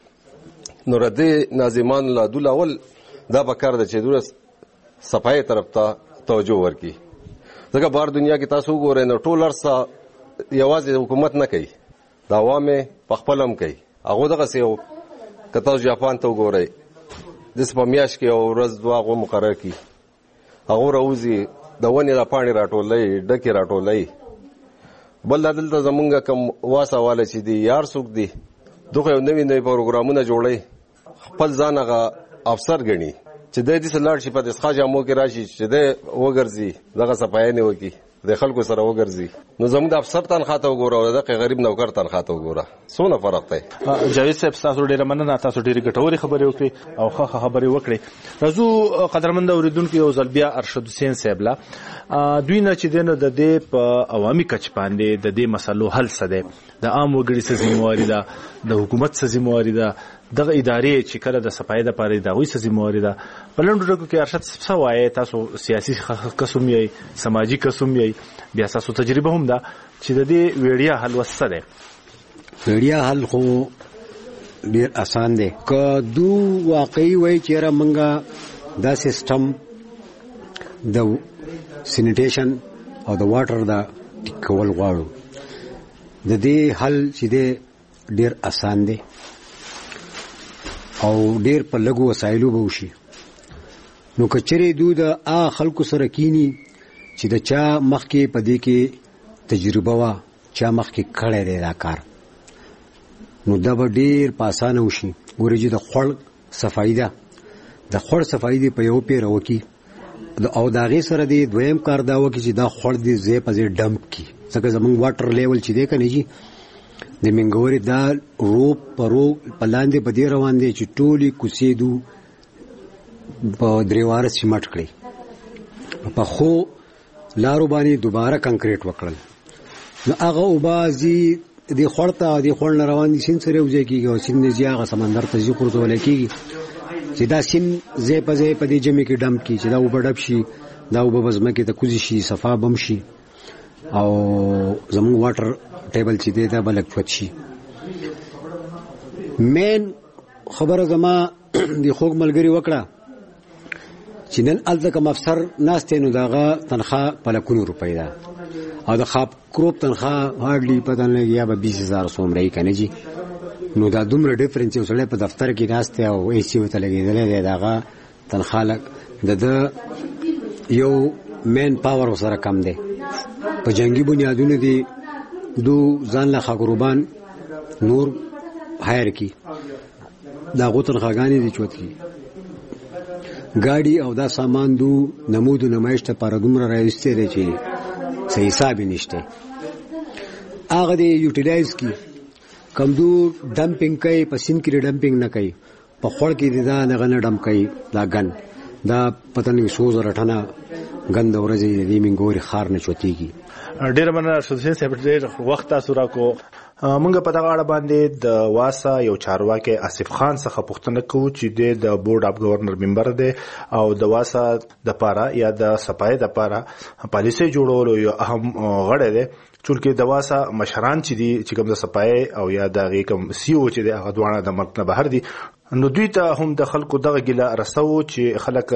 نو ردې ناظمان له دول اول دا پکار ده چې دوی صفایي طرف ته توجه ورکړي. ځکه بهر دنیا کې تاسو وګورئ نو ټول هر څه یوازې حکومت نه کوي، د عوام یې په خپله هم کوي. هغه دغسې یو که تاسو جاپان ته وګورئ داسې په میاشت کې یو ورځ دوه هغه مقرر کړي، هغه راوځي د ونې را پاڼې راټولوي، ډکې راټولوي. بل دا دلته زمونږ کوم واسه واله چې دي یار څوک دي دغه یو نوي نوي پروګرامونه جوړوي، خپل ځان هغه افسر ګڼي چې دی داسې لاړ شي په دسخه جامو کې راشي چې دی وګرځي دغه صفایانې وکړي، د خلکو سره وګرځي. نو زموږ د افسر تنخواه ته وګوره او دغه غریب نوکر تنخواه ته وګوره، څونه فرق دی. جاوید صاحب تاسو ډېره مننه، تاسو ډېرې ګټورې خبرې وکړې او ښه ښه خبرې وکړې. راځو قدرمند اورېدونکو یو ځل بیا ارشد حسین صاحب له دوی نه چې دی نو د دې په عوامي کچ باندې د دې مسلو حل څه دی، د عام وګړي څه ذمهواري ده، د حکومت څه ذمهواري ده، دغه ادارې چې کله د صفایي دپاره د هغوی څه ذمهواري ده. په لنډو ټکو کې ارشد څه وایې؟ تاسو سیاسي کس هم یئ، سماجي کس هم یئ، بیا ستاسو تجربه هم ده چې د دې ویړیا حل وس څه دی؟ ویړیا حل خو ډېر اسان دی. که دو واقعي وایي چې یاره موږ دا سیسټم د سینیټیشن او د واټر دا ټیک کول غواړو، د دې حل چې دی ډېر اسان دی او ډېر په لږو وسایلو به وشي. نو که چېرې دوی د هغه خلکو سره کینی چې د چا مخکې په دې کې تجربه وه، چا مخکې کړی دی دا کار، نو دا به ډېر په اسانه وشي. ګورې چې د خوړ صفایي ده، د خوړ صفایي دې په یو پیره وکړي او د هغې سره دې دویم کار دا وکړي چې دا خوړ دې ځای په ځای ډمپ کړي. ځکه زموږ واټر لیول چې دی که نه جي د منګورې دا روب په روب په لاندې په دې روان دی چې ټولې کوڅې دو په درې واره سیمټ کړي، په خو لارو باندې دوباره کنکریټ وکړل. نو هغه اوبه ځي دې خوړ ته، دې خوړ نه روان دي سیند سره یو ځای کېږي او سیند نه ځي هغه سمندر ته ځي غورځولی کېږي چې دا سیند ځای په ځای په دې جمع کې ډمپ کړي چې دا اوبه ډپ شي، دا اوبه به ځمکې ته کوزې شي، صفا بم شي او زموږ واټر ټیبل چې دی دا به لږ چوت شي. مین خبره زما د خوږ ملګري وکړه چې نن هلته کوم افسر ناست دی نو د هغه تنخواه په لکونو روپۍ ده او د خاپ کروپ تنخواه هارډلي پته نه لګي یا به بیس هزار څومره یي که نه جي. نو دا دومره ډفرنس یو سړی په دفتر کې ناست دی او اے سی ورته لګېدلی دی، د هغه تنخواه لږ د ده یو مین پاور ورسره کم دی. په جنګي بنیادونو دی دو ځان له خاګروبان نور هایر کی، د هغو تنخواګانې دي چوت کی، ګاډي او دا سامان دو نمود و نمایش ته پاره دومره راوستی دی چې څه حساب یې نشته. هغه دی یوټیلایز کی، کم دو ډمپینګ کوي، په سیند کې ډمپینګ نه کوي، په خوړ کې دی دا دغه نه ډمپ کوي، دا ګن دا پته نه څو زره ټنه ګند ورځې د منګوري خار نه چوتيږي. ډیر مننه شوسین صاحب، ډیر وخت تاسو راکو. مونږ په دغه اړه باندې د واسا یو چارواکي آصف خان څخه پوښتنه کوو چې د بورډ اف گورنر ممبر دی او د واسا د پاره یا د صفای د پاره پالیسي جوړولو یو اهم غړی دی. چونکه د واسا مشران چې دي چې کوم د صفای او یا د کوم سی او چې د هغه دوانه د ملک نه بهر دي، نو دوی ته هم د خلکو دغه ګیله رسو چې خلک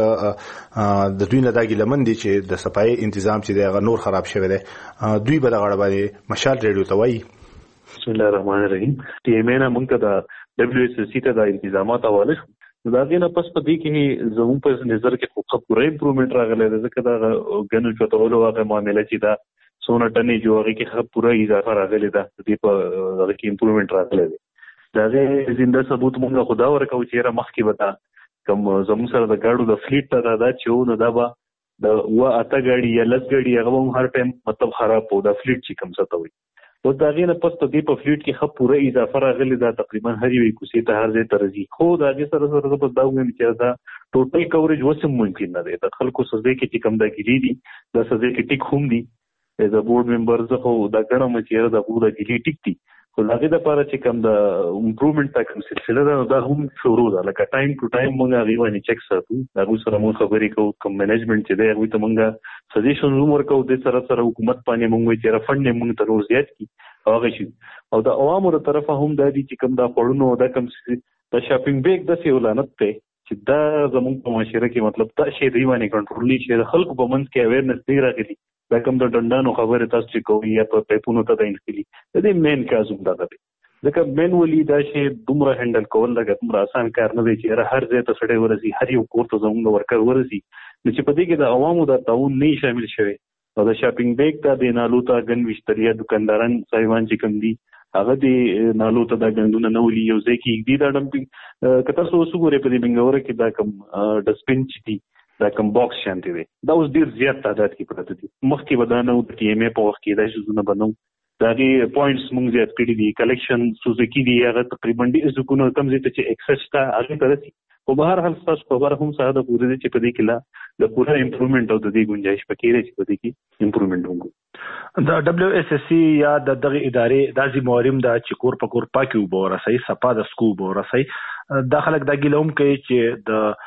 د دوی نه دا ګیله مندي چې د صفای تنظیم چې د نور خراب شوی دی. دوی به دغه اړه باندې مشال ریډیو ته وایي. بسم الله الرحمن الرحیم. ټي ایم ای نه موږ ته د دبليو اس سی ته د تنظیمات حواله شو. دا غینه پس په دې کې زموږ په نظر کې خو پوره امپروومنت راغلی دی، ځکه دا غنو چتولو هغه معاملې چې دا سونه ټنې جوړه کې خو پوره اضافه راغلی ده، دې په هغه کې امپروومنت راغلی دی. دا غي زنده ثبوت موږ خدا ورکو چې را مخکې وتا کوم زموږ سره د گاډو د فلیټ ته دا چې نو دا به د وا اته گاډي یا لس گاډي هغه هم هر ټایم مطلب خراب وو، دا فلیټ چې کوم څه ته وي. او دا غینه پس ته دې په فلیټ کې خو پوره اضافه راغلی ده، تقریبا هر یو کوسي ته هر ځای ترځي. خو دا غي سره سره په دا ویم چې دا ټوټل کوریج وسم ممکن نه دی. د خلکو سزا کې چې کم دا ګری دي د سزا کې ټیک هم دي د بورډ ممبرز خو دا ګرم چې دا بوده ګری ټیک دي. خو هغه د لپاره چې کوم د امپروومنت تا کوم سلسله ده دا هم شروع ده، لکه ټایم ټو ټایم موږ هغه باندې چک ساتو. هغه سره موږ خبرې کوو، کوم مینجمنت چې دی هغه ته موږ سجیشن ورکوو، د سره سره حکومت باندې موږ چې رفند موږ ته روز زیات کی هغه شي. او د عوامو تر طرفه هم د دې چې کوم دا پړونو دا کوم د شاپینګ بیگ د سیولانت ته چې دا زموږ په معاشره کې مطلب دا شی دی باندې کنټرول شي، د خلکو په منځ کې اویرنس دی راغلی. دا کوم د ډنډانو خبره تاسو چې کوی یا په پیپونو ته د انفلی د دې مین کاز هم دا دی، ځکه مینولي دا شی دومره هندل کول لګا دومره آسان کار نه دی چې هر ځای ته سړی ورسي، هر یو کور ته زموږ ورکر ورسي. نو چې په دې کې د عوامو د تعاون نه شامل شوی او د شاپینګ بیگ ته د نالو ته ګن وشتریا دکانداران صاحبان چې کوم دي هغه د نالو ته د ګندونه نه ولي یو ځای کې دی دا ډمپینګ کته سو وسوګورې په دې بنګوره کې دا کوم ډسپین چې دی دا کوم باکس شانتي دی دا اوس ډیر زیات تعداد کې پراته دي. مخکې ودانه او د ټي ایم ای په وخت کې دا شزونه بنو دا غي پوینټس مونږ زیات کړی دي، کلیکشن سوزکی دی هغه تقریبا ډیر زکونه کم زیات چې ایکسس تا هغه ترسي. په بهر حال تاسو خبر هم ساده پوره دي چې په دې کې لا د پوره امپروومنت او د دې گنجائش پکې لري چې په دې کې امپروومنت وکړو. د دبليو اس اس سی یا د دغه ادارې د ذمہواریم د چکور پکور پاکي وبورسي صفا د سکو وبورسي داخلك د ګلوم کوي چې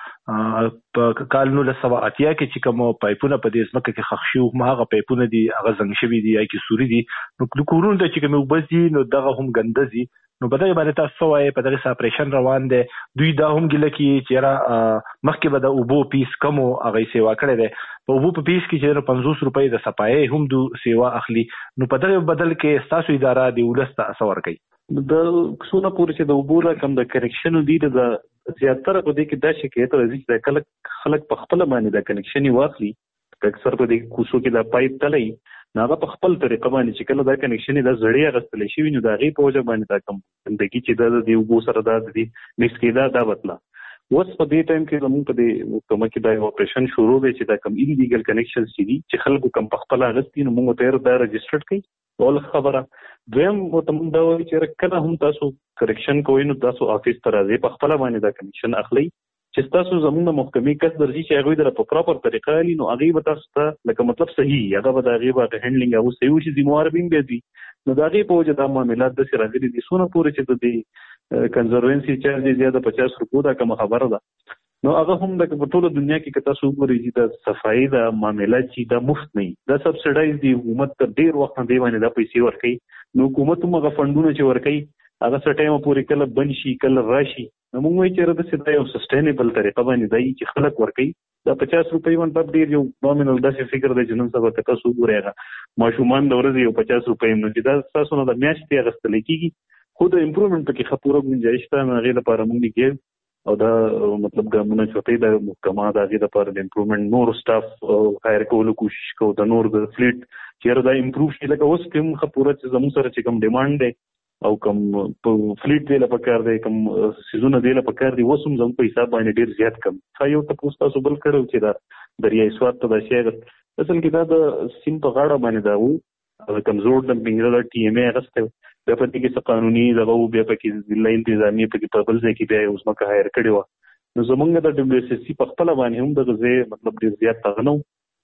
د په کالونو له سوا اتیا کې چې کوم پایپونه په دې اسمکه کې خښ شو ما هغه پایپونه دي هغه زنګ شوی دي یا کې سوري دي نو کورونه د چې کوم وبزي نو دغه هم ګندزي نو په دغه باندې تاسو وایي په دغه اپریشن روان دي دوی دا هم ګل کې چې را مخکې به د اوبو پیس کمو هغه سیوا کړی دی په اوبو په پیس کې چې پنځوس روپۍ د صفای هم دو سیوا اخلي نو په دغه بدل کې تاسو اداره دی ولسته اثر کوي د څونه پورې چې د اوبو را کم د کریکشن دي د زیاتره په دې کې دا شکایت راځي چې کله خلک په خپل باندې د کنیکشن واخلي اکثر په دې کوڅو کې د پایپ تلای نه هغه په خپل طریقه باندې چې کله دا کنیکشن د زړی غستل شي ویني دا غي په وجه باندې دا کم زندگی چې د دې اوبو سره د دې مکس کېدا دا وتلا اوس په دې ټایم کې زموږ په دې محکمه کې دا اپریشن شروع دی چې دا کم ایلیګل کنیکشنز دي چې خلکو کم په خپل غستې نو موږ ته دا رجسټرډ کړي ول خبره دویم متمن دا وایي چې کله هم تاسو کریکشن کوئ نو تاسو افیس ته راځي په خپل باندې دا کنیکشن اخلي چې تاسو زموږ محکمې کس درځي چې هغه د په پراپر طریقه لري نو هغه به تاسو ته لکه مطلب صحیح هغه به هغه به هندلینګ او صحیح شي ذمہوار بیم دی نو دا غي په وجه د معاملات د سره غلي دي سونه پورې چې د دې کنزروینسي چارج زیاده پچاس روپو دا کوم خبره ده نو هغه هم د ټوله دنیا کې کته سو ګوري چې د صفائی د معاملات چې د مفت نه د سبسایډایز دی حکومت ته ډیر وخت دی باندې د پیسې ورکړي نو حکومت هم هغه فندونه چې ورکړي هغه سټایم پورې کله بنشي کله راشي نو موږ وایو چې د سیده یو سسټینبل طریقه باندې دی چې خلک ورکړي د پچاس روپۍ باندې ډیر یو نومینل داسې فکر دی چې نن سبا کته سو ګوري هغه ماشومان د ورځې یو پچاس روپۍ نو چې دا تاسو نه د میاشتې غستل کیږي خو د امپروومنت کې خپوره گنجائش ته نه غیر لپاره موږ کې او دا مطلب ګامونه چوتې د محکمه د هغې لپاره د امپروومنت نور سټاف هایر کولو کوشش کوو د نور د فلیټ چېرې دا امپروو شي لکه اوس کې هم خپوره چې زموږ سره چې کوم ډیمانډ دی او کوم فلیټ دی له پکار دی کوم سیزونه دی له پکار دی اوس هم زموږ په حساب باندې ډېر زیات کم ښه یو تپوس تاسو بل کړی چې دا دریای سوات ته دا شی اصل کې دا د سیند په غاړه باندې دا و کمزور ډمپینګ د ټي ایم ای اخیستی بیا په دې کې څه قانوني دغه و بیا پکې ضلع انتظامیه پکې په بل ځای کې بیا اوس مکه هایر کړې وه نو زمونږ د ډبلیو اس اس سی په خپله باندې هم دغه ځای مطلب ډېر زیات دغه نه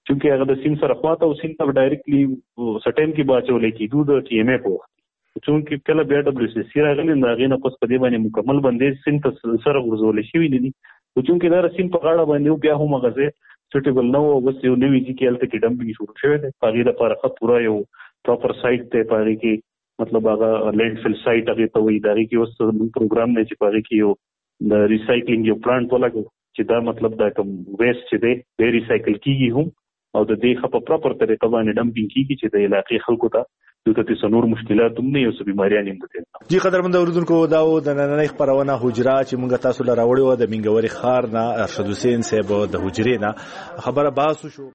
چونکه هغه د سین سره خواته او سین ته ډایرکټلی سټیم کې باچول کېدو د ټي ایم ای په چونکه کله بیا دبليو سي سي راغلی دا غینه پس په دې باندې مکمل باندې سین ته سره ورزول شي ویل دي چونکه دا سین په غاړه باندې بیا هم غزه سټیبل نو او بس یو نوی چې کېل ته کې ډمپینګ شروع شوی دی پاره د لپاره پورا یو پراپر سایت ته پاره کې مطلب هغه لینډ فیل سایت هغه ته وی داري کې اوس پروګرام نه چې پاره کې یو د ریسایکلینګ یو پلانټ ولګو چې دا مطلب دا کوم ویسټ چې دی به ریسایکل کیږي هم او د دې خپ پراپر طریقه باندې ډمپینګ کیږي چې د علاقې خلکو ته دغه څنور مشکلات هم نه یو څه بیماریاں هم دي. جی قدرمند اوریدونکو دا د نننۍ خبرونه حجره چې موږ تاسو لپاره راوړو د منګوري خار نه ارشد حسین صاحب د حجرې نه خبره باسو شو.